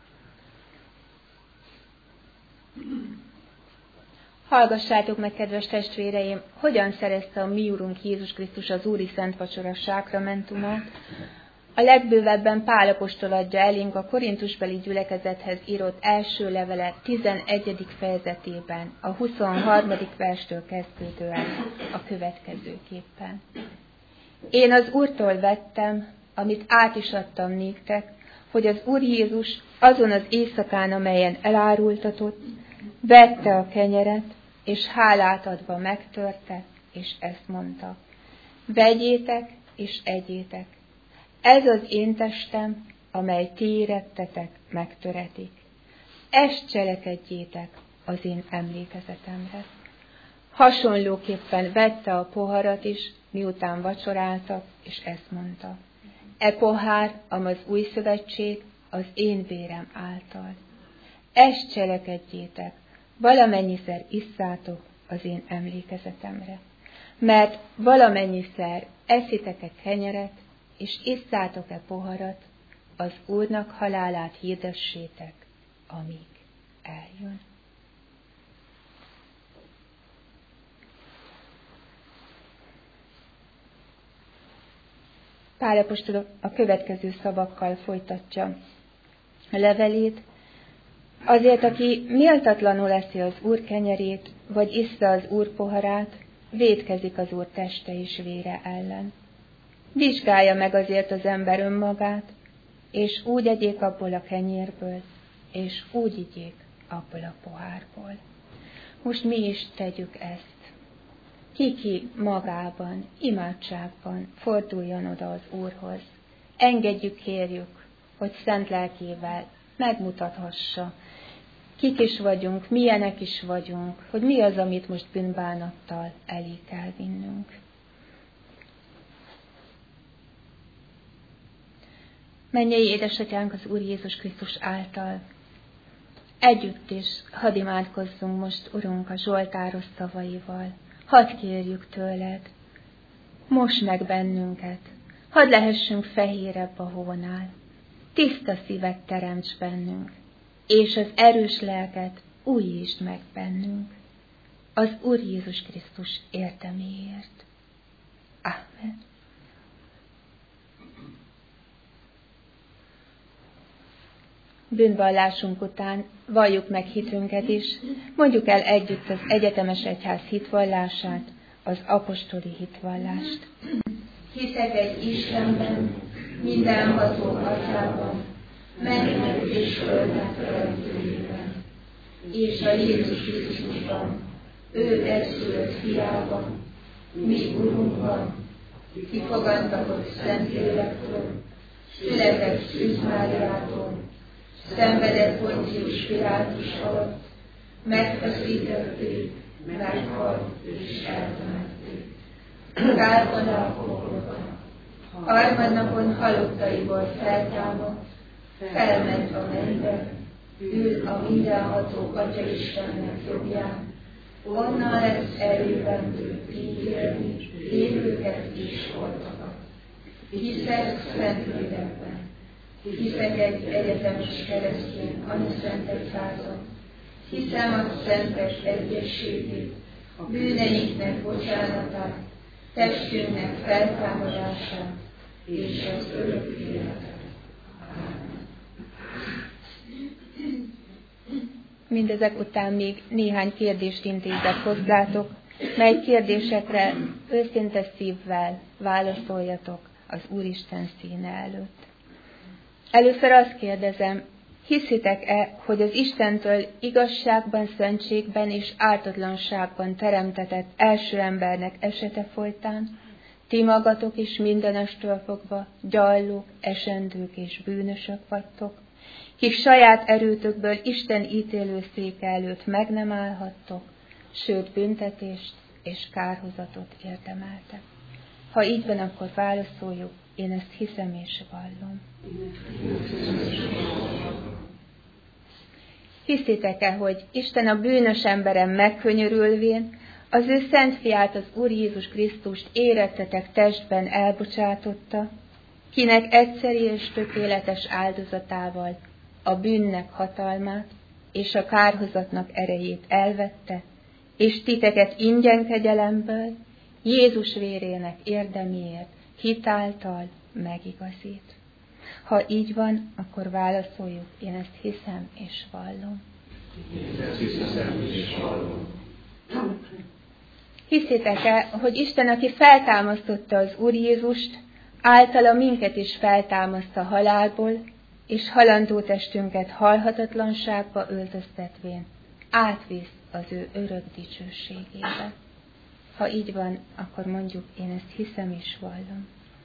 Hallgassátok meg, kedves testvéreim, hogyan szerezte a mi Urunk Jézus Krisztus az Úri Szent Vacsora sákramentumot. A legbővebben Pál apostol adja elénk a korintusbeli gyülekezethez írott első levele tizenegyedik fejezetében, a huszonharmadik verstől kezdődően a következőképpen. Én az Úrtól vettem, amit át is adtam néktek, hogy az Úr Jézus azon az éjszakán, amelyen elárultatott, vette a kenyeret, és hálát adva megtörte, és ezt mondta: vegyétek és egyétek, ez az én testem, amely ti érettetek, megtöretik. Ezt cselekedjétek az én emlékezetemre. Hasonlóképpen vette a poharat is, miután vacsoráltak, és ezt mondta: e pohár, amaz új szövetség, az én vérem által. Ezt cselekedjétek, valamennyiszer isszátok az én emlékezetemre. Mert valamennyiszer eszitek-e kenyeret, és isszátok-e poharat, az Úrnak halálát hirdessétek, amíg eljön. Pál apostol a következő szavakkal folytatja a levelét: azért, aki méltatlanul eszi az Úr kenyerét, vagy issza az Úr poharát, vétkezik az Úr teste és vére ellen. Vizsgálja meg azért az ember önmagát, és úgy egyék abból a kenyérből, és úgy igyék abból a pohárból. Most mi is tegyük ezt. Ki-ki magában, imádságban forduljon oda az Úrhoz. Engedjük, kérjük, hogy szent lelkével megmutathassa, kik is vagyunk, milyenek is vagyunk, hogy mi az, amit most bűnbánattal elé kell vinnünk. Mennyei édesatyánk az Úr Jézus Krisztus által, együtt is hadd imádkozzunk most, Urunk, a zsoltáros szavaival. Hadd kérjük tőled, mosd meg bennünket, hadd lehessünk fehérebb a hónál, tiszta szívet teremts bennünk, és az erős lelket újítsd meg bennünk, az Úr Jézus Krisztus érdeméért. Amen. Bűnvallásunk után valljuk meg hitünket is, mondjuk el együtt az egyetemes egyház hitvallását, az apostoli hitvallást. Hiszek egy Istenben, mindenható Atyában, mennek és földnek teremtőjében, és a Jézus Krisztusban, ő egyszülött fiában, mi Urunkban, ki fogantatott Szentlélektől, született Szűz Máriától, szenvedett Poncius Pilátus alatt, megfeszítették, meghalt és eltemették. Kárban a pokolban, harmadnapon halottaiból feltámadt, felment a mennybe, ül a mindenható Atya Istennek jobbján, onnan lesz erőben ítélni élőket és holtakat. Hiszek Szentlélekben, hiszek egy egyetemes keresztény anyaszent egyházat, hiszem a szentek egyességét, a bűneinknek bocsánatát, testünknek feltámadását és az örök életet. Mindezek után még néhány kérdést intézek hozzátok, mely kérdésekre őszinte szívvel válaszoljatok az Úristen színe előtt. Először azt kérdezem, hiszitek-e, hogy az Istentől igazságban, szentségben és ártatlanságban teremtetett első embernek esete folytán, ti magatok is mindenestől fogva gyallók, esendők és bűnösök vagytok, kik saját erőtökből Isten ítélő széke előtt meg nem állhattok, sőt büntetést és kárhozatot érdemeltek. Ha így van, akkor válaszoljuk, én ezt hiszem és vallom. Hiszitek-e, hogy Isten a bűnös emberen megkönyörülvén az ő szent fiát, az Úr Jézus Krisztust érettetek testben elbocsátotta, kinek egyszeri és tökéletes áldozatával a bűnnek hatalmát és a kárhozatnak erejét elvette, és titeket ingyen kegyelemből Jézus vérének érdeméért hitáltal megigazít. Ha így van, akkor válaszoljuk, én ezt hiszem és vallom.
Én ezt hiszem és vallom.
Hiszitek-e, hogy Isten, aki feltámasztotta az Úr Jézust, általa minket is feltámaszt a halálból, és halandó testünket halhatatlanságba öltöztetvén átvisz az ő örök dicsőségébe. Ha így van, akkor mondjuk, én ezt hiszem és vallom.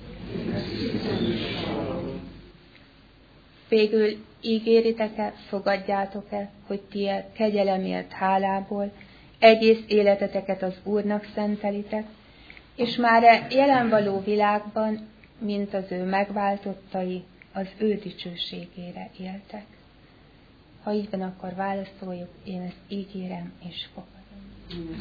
Végül ígéritek-e, fogadjátok-e, hogy ti kegyelemért hálából egész életeteket az Úrnak szentelitek, és már a jelen való világban, mint az ő megváltottai, az ő dicsőségére éltek. Ha így van, akkor válaszoljuk, én ezt ígérem és fogadom.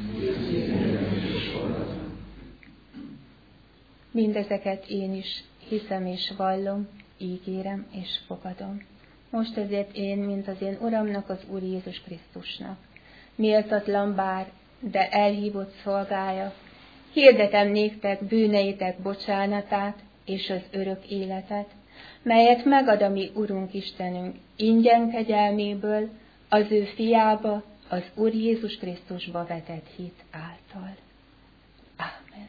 Mindezeket én is hiszem és vallom, ígérem és fogadom. Most ezért én, mint az én Uramnak, az Úr Jézus Krisztusnak, méltatlan bár, de elhívott szolgája, hirdetem néktek bűneitek bocsánatát és az örök életet, melyet megad a mi Urunk Istenünk ingyen kegyelméből, az ő fiába, az Úr Jézus Krisztusba vetett hit által. Ámen.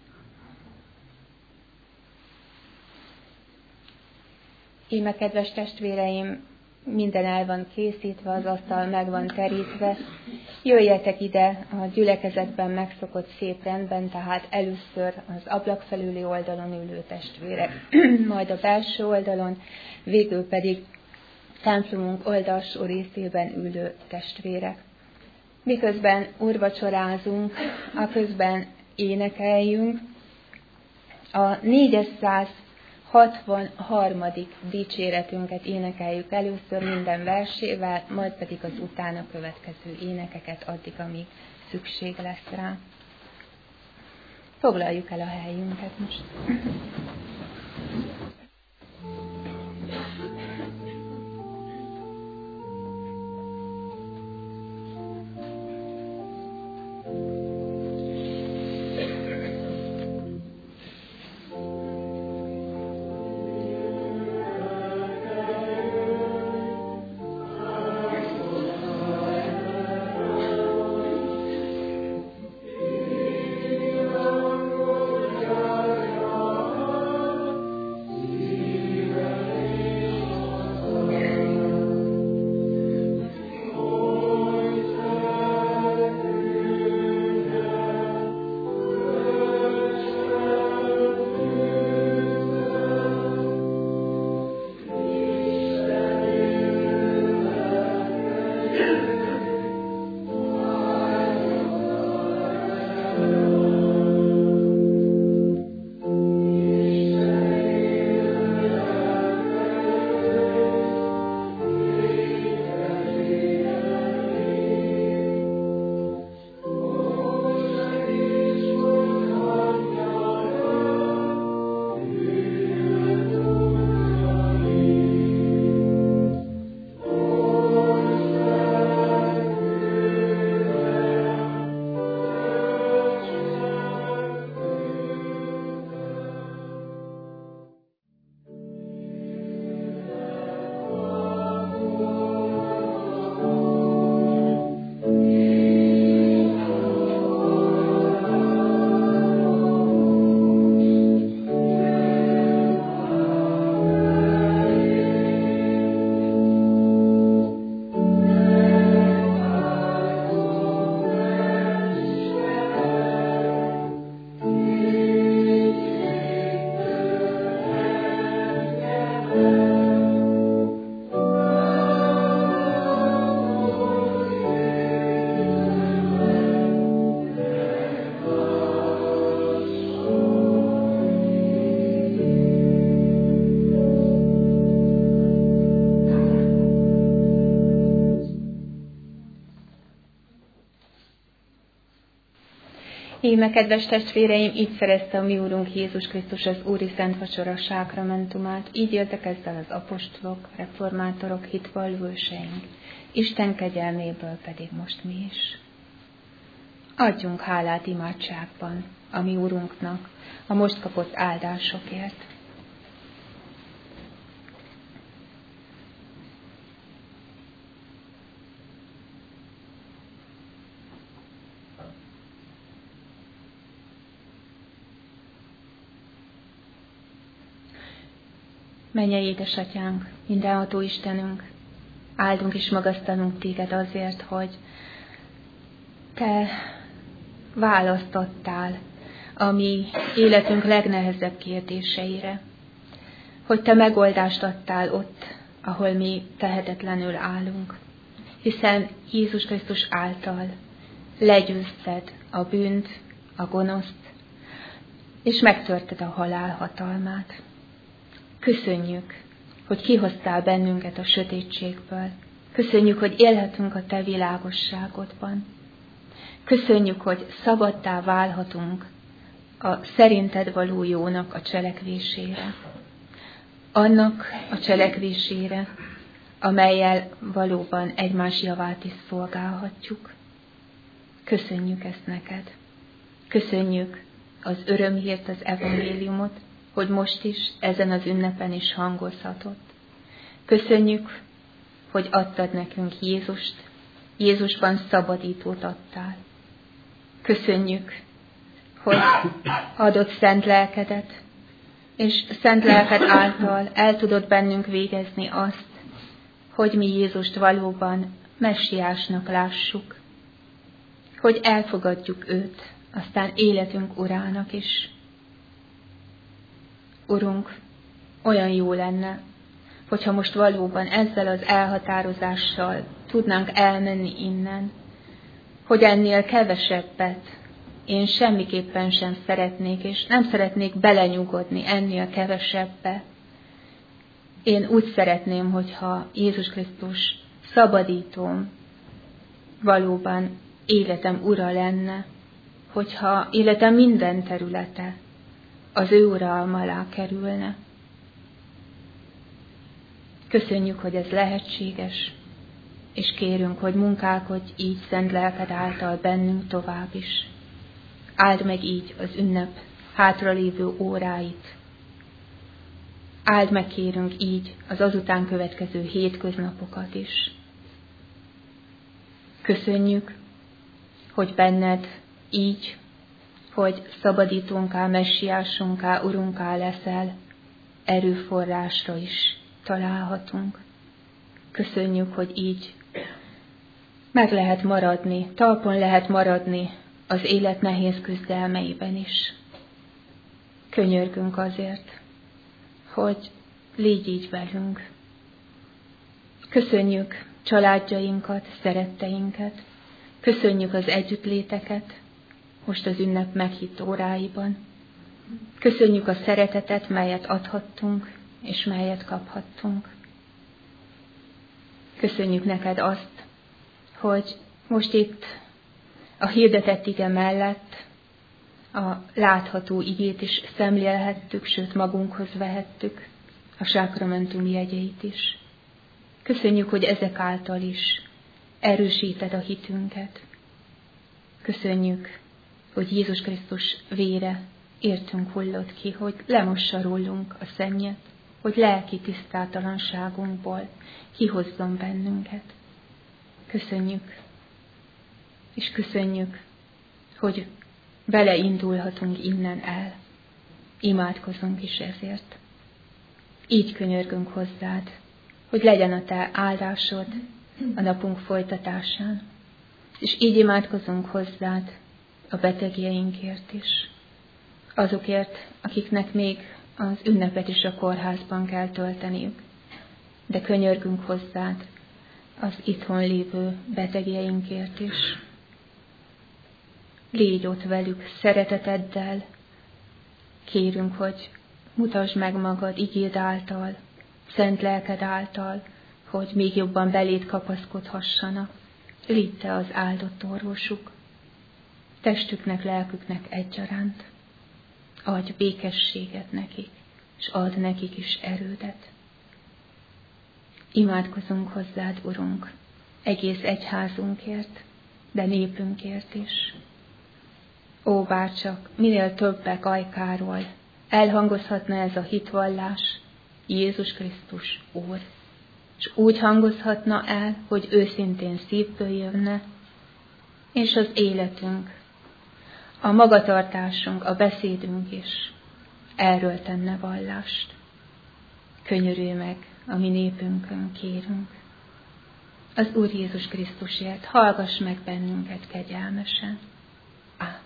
Íme, kedves testvéreim, minden el van készítve, az asztal meg van terítve. Jöjjetek ide a gyülekezetben megszokott szép rendben, tehát először az ablak felüli oldalon ülő testvérek, majd a belső oldalon, végül pedig templomunk oldalsó részében ülő testvérek. Miközben úrvacsorázunk, aközben énekeljünk a négyszázhatvanharmadik dicséretünket énekeljük először minden versével, majd pedig az utána következő énekeket addig, amíg szükség lesz rá. Foglaljuk el a helyünket most. Íme, kedves testvéreim, így szerezte a mi Úrunk Jézus Krisztus az Úri Szent Vacsora sákramentumát, így éltek ezzel az apostolok, reformátorok, hitvalló őseink, Isten kegyelméből pedig most mi is. Adjunk hálát imádságban a mi Úrunknak a most kapott áldásokért. Mennyei édesatyánk, mindenható Istenünk, áldunk és magasztalunk téged azért, hogy te választottál a mi életünk legnehezebb kérdéseire, hogy te megoldást adtál ott, ahol mi tehetetlenül állunk, hiszen Jézus Krisztus által legyőzted a bűnt, a gonoszt, és megtörted a halál hatalmát. Köszönjük, hogy kihoztál bennünket a sötétségből. Köszönjük, hogy élhetünk a te világosságodban. Köszönjük, hogy szabaddá válhatunk a szerinted való jónak a cselekvésére. Annak a cselekvésére, amellyel valóban egymás javát is szolgálhatjuk. Köszönjük ezt neked. Köszönjük az örömhírt, az evangéliumot, hogy most is, ezen az ünnepen is hangozhatott. Köszönjük, hogy adtad nekünk Jézust, Jézusban szabadítót adtál. Köszönjük, hogy adott szent lelkedet, és szent lelked által el tudod bennünk végezni azt, hogy mi Jézust valóban messiásnak lássuk, hogy elfogadjuk őt, aztán életünk urának is. Urunk, olyan jó lenne, hogyha most valóban ezzel az elhatározással tudnánk elmenni innen, hogy ennél kevesebbet én semmiképpen sem szeretnék, és nem szeretnék belenyugodni ennél kevesebbe. Én úgy szeretném, hogyha Jézus Krisztus szabadítóm valóban életem ura lenne, hogyha életem minden területe az ő uralma alá kerülne. Köszönjük, hogy ez lehetséges, és kérünk, hogy munkálkodj így szent lelked által bennünk tovább is. Áld meg így az ünnep hátralévő óráit. Áld meg, kérünk, így az azután következő hétköznapokat is. Köszönjük, hogy benned így, hogy szabadítónká, messiásunká, urunká leszel, erőforrásra is találhatunk. Köszönjük, hogy így meg lehet maradni, talpon lehet maradni az élet nehéz küzdelmeiben is. Könyörgünk azért, hogy légy így velünk. Köszönjük családjainkat, szeretteinket, köszönjük az együttléteket, most az ünnep meghitt óráiban. Köszönjük a szeretetet, melyet adhattunk, és melyet kaphattunk. Köszönjük neked azt, hogy most itt a hirdetett ige mellett a látható igét is szemlélhettük, sőt magunkhoz vehettük, a sákramentum jegyeit is. Köszönjük, hogy ezek által is erősíted a hitünket. Köszönjük, hogy Jézus Krisztus vére értünk hullott ki, hogy lemossa rólunk a szennyet, hogy lelki tisztátalanságunkból kihozzon bennünket. Köszönjük, és köszönjük, hogy beleindulhatunk innen el. Imádkozunk is ezért. Így könyörgünk hozzád, hogy legyen a te áldásod a napunk folytatásán. És így imádkozunk hozzád a betegjeinkért is. Azokért, akiknek még az ünnepet is a kórházban kell tölteniük. De könyörgünk hozzád az itthon lévő betegjeinkért is. Légy ott velük szereteteddel. Kérünk, hogy mutasd meg magad igéd által, szent lelked által, hogy még jobban beléd kapaszkodhassanak. Légy te az áldott orvosuk, testüknek, lelküknek egyaránt. Adj békességet nekik, és add nekik is erődet. Imádkozunk hozzád, Urunk, egész egyházunkért, de népünkért is. Ó, bárcsak minél többek ajkáról elhangozhatna ez a hitvallás, Jézus Krisztus Úr, és úgy hangozhatna el, hogy őszintén szívből jönne, és az életünk, a magatartásunk, a beszédünk is erről tenne vallást. könyörülj meg a mi népünkön, kérünk. Az Úr Jézus Krisztusért hallgass meg bennünket kegyelmesen. Ámen.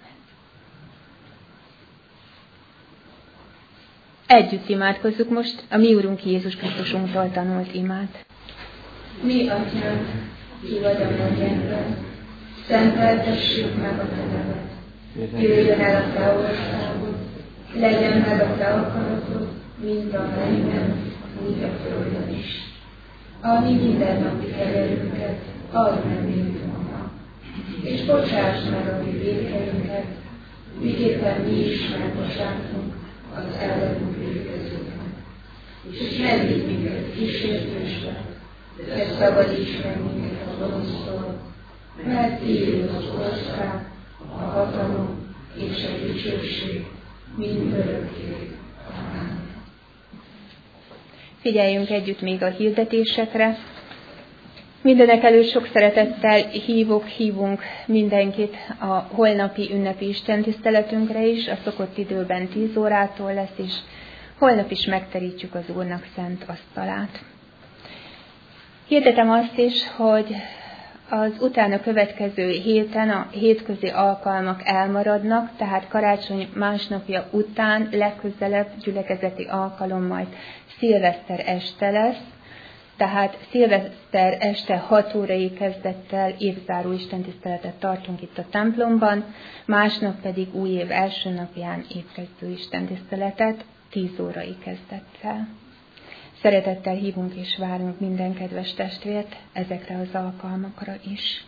Együtt imádkozzuk most a mi Úrunk Jézus Krisztusunktól tanult imát. Mi, Atyánk, ki vagy a mennyekben, szenteltessük meg a te neved. Jöjjön el a te országod, legyen meg a te akaratod, mint a mennyben, úgy a földön is. A mi mindennapi kenyerünket add meg nékünk ma, és bocsáss meg a mi vétkeinket, miképpen mi is megbocsátunk az ellenünk vétkezőknek. És ne vigy minket kísértésbe, de szabadíts meg minket a gonosztól, mert tiéd az ország, a hatalom és a dicsőség mind örökké. Amen. Figyeljünk együtt még a hirdetésekre. Mindenek előtt sok szeretettel hívok, hívunk mindenkit a holnapi ünnepi istentiszteletünkre is, a szokott időben tíz órától lesz, és holnap is megterítjük az Úrnak szent asztalát. Hirdetem azt is, hogy az utána következő héten a hétközi alkalmak elmaradnak, tehát karácsony másnapja után legközelebb gyülekezeti alkalom majd szilveszter este lesz, tehát szilveszter este hat órai kezdettel évzáró istentiszteletet tartunk itt a templomban, másnap pedig új év első napján évkezdő istentiszteletet tíz órai kezdettel. Szeretettel hívunk és várunk minden kedves testvért ezekre az alkalmakra is.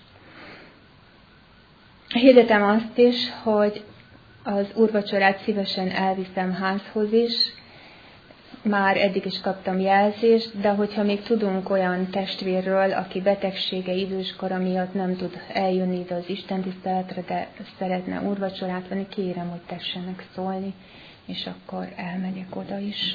Hirdetem azt is, hogy az úrvacsorát szívesen elviszem házhoz is. Már eddig is kaptam jelzést, de hogyha még tudunk olyan testvérről, aki betegsége időskora miatt nem tud eljönni ide az istentiszteletre, de szeretne úrvacsorát venni, kérem, hogy tessenek szólni, és akkor elmegyek oda is.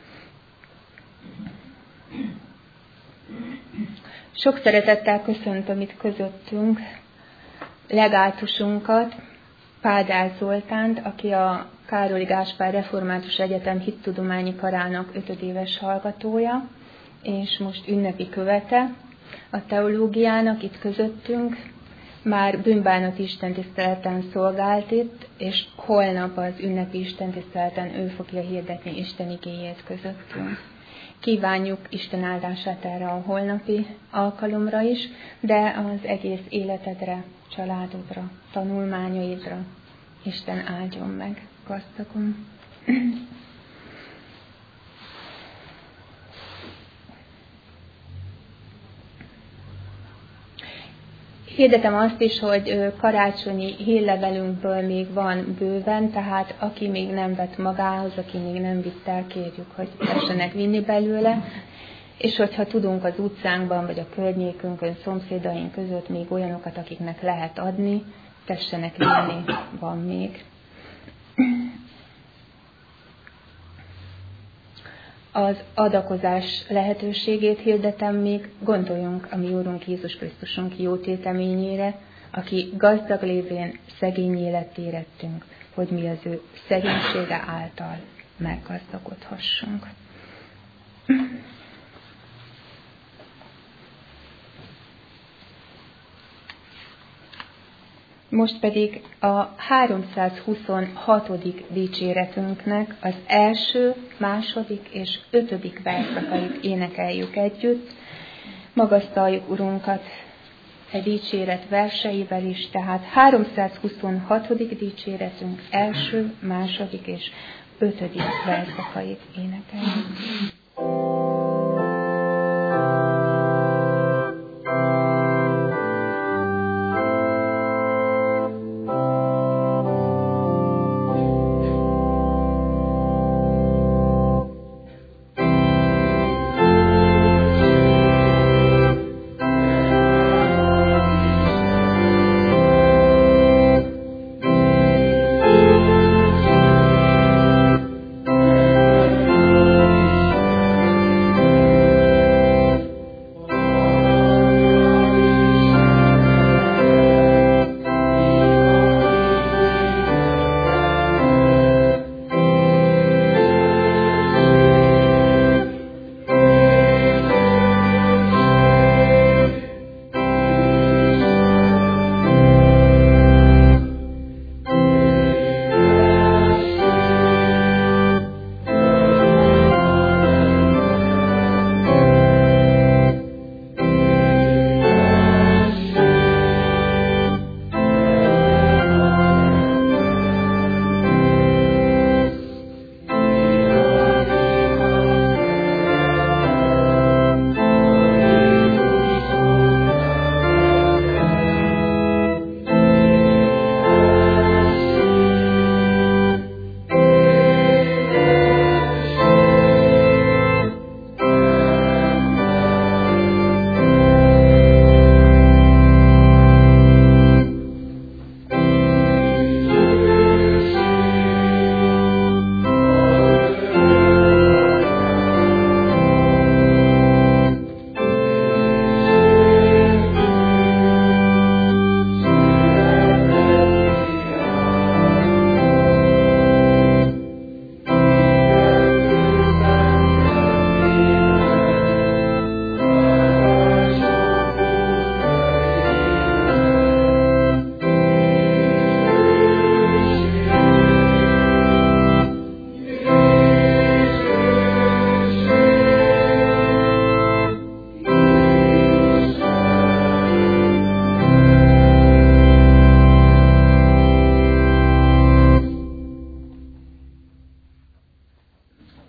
Sok szeretettel köszöntöm itt közöttünk legátusunkat, Pádár Zoltánt, aki a Károly Gáspár Református Egyetem hittudományi karának ötödéves hallgatója, és most ünnepi követe a teológiának itt közöttünk. Már bűnbánati istentiszteleten szolgált itt, és holnap az ünnepi istentiszteleten ő fogja hirdetni Isten igéjét közöttünk. Kívánjuk Isten áldását erre a holnapi alkalomra is, de az egész életedre, családodra, tanulmányaidra Isten áldjon meg gazdagon. Hirdetem azt is, hogy karácsonyi hírlevelünkből még van bőven, tehát aki még nem vett magához, aki még nem vitt el, kérjük, hogy tessenek vinni belőle, és hogyha tudunk az utcánkban, vagy a környékünkön, szomszédaink között még olyanokat, akiknek lehet adni, tessenek vinni, van még. Az adakozás lehetőségét hirdetem még, gondoljunk a mi Úrunk Jézus Krisztusunk jó téteményére, aki gazdag lévén szegény életté érettünk, hogy mi az ő szegénysége által meggazdagodhassunk. Most pedig a háromszázhuszonhatodik dicséretünknek az első, második és ötödik verszakait énekeljük együtt. Magasztaljuk Urunkat egy dicséret verseivel is, tehát háromszázhuszonhatodik dicséretünk első, második és ötödik verszakait énekeljük.
Thank you.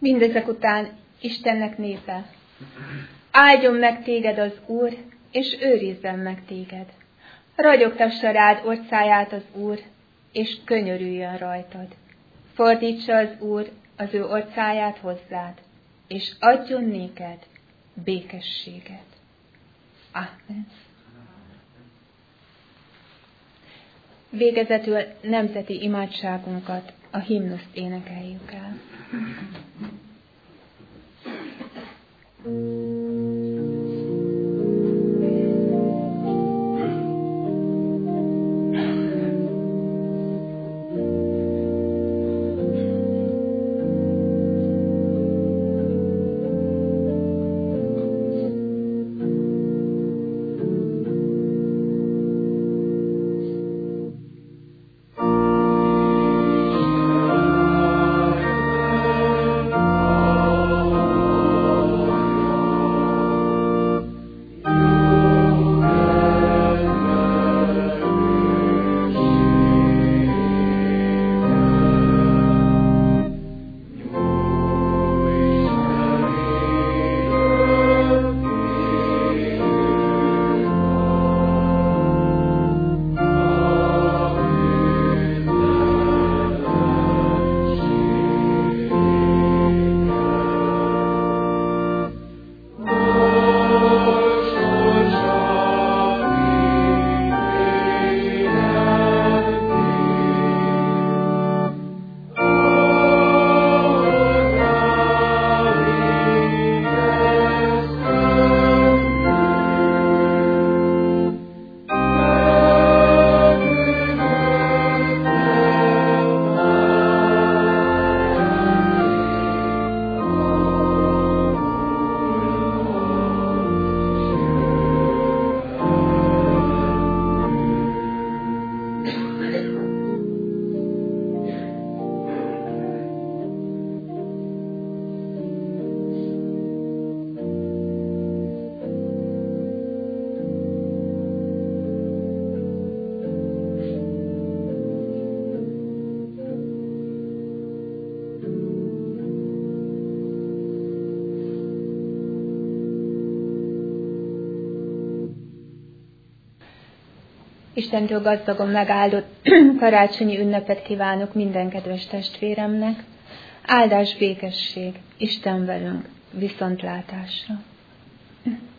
Mindezek után Istennek népe: áldjon meg téged az Úr, és őrizzen meg téged. Ragyogtassa rád orcáját az Úr, és könyörüljön rajtad. Fordítsa az Úr az ő orcáját hozzád, és adjon néked békességet. Amen. Végezetül nemzeti imádságunkat, a himnuszt énekeljük el. Istentől gazdagon megáldott karácsonyi ünnepet kívánok minden kedves testvéremnek. Áldás, békesség, Isten velünk, viszontlátásra.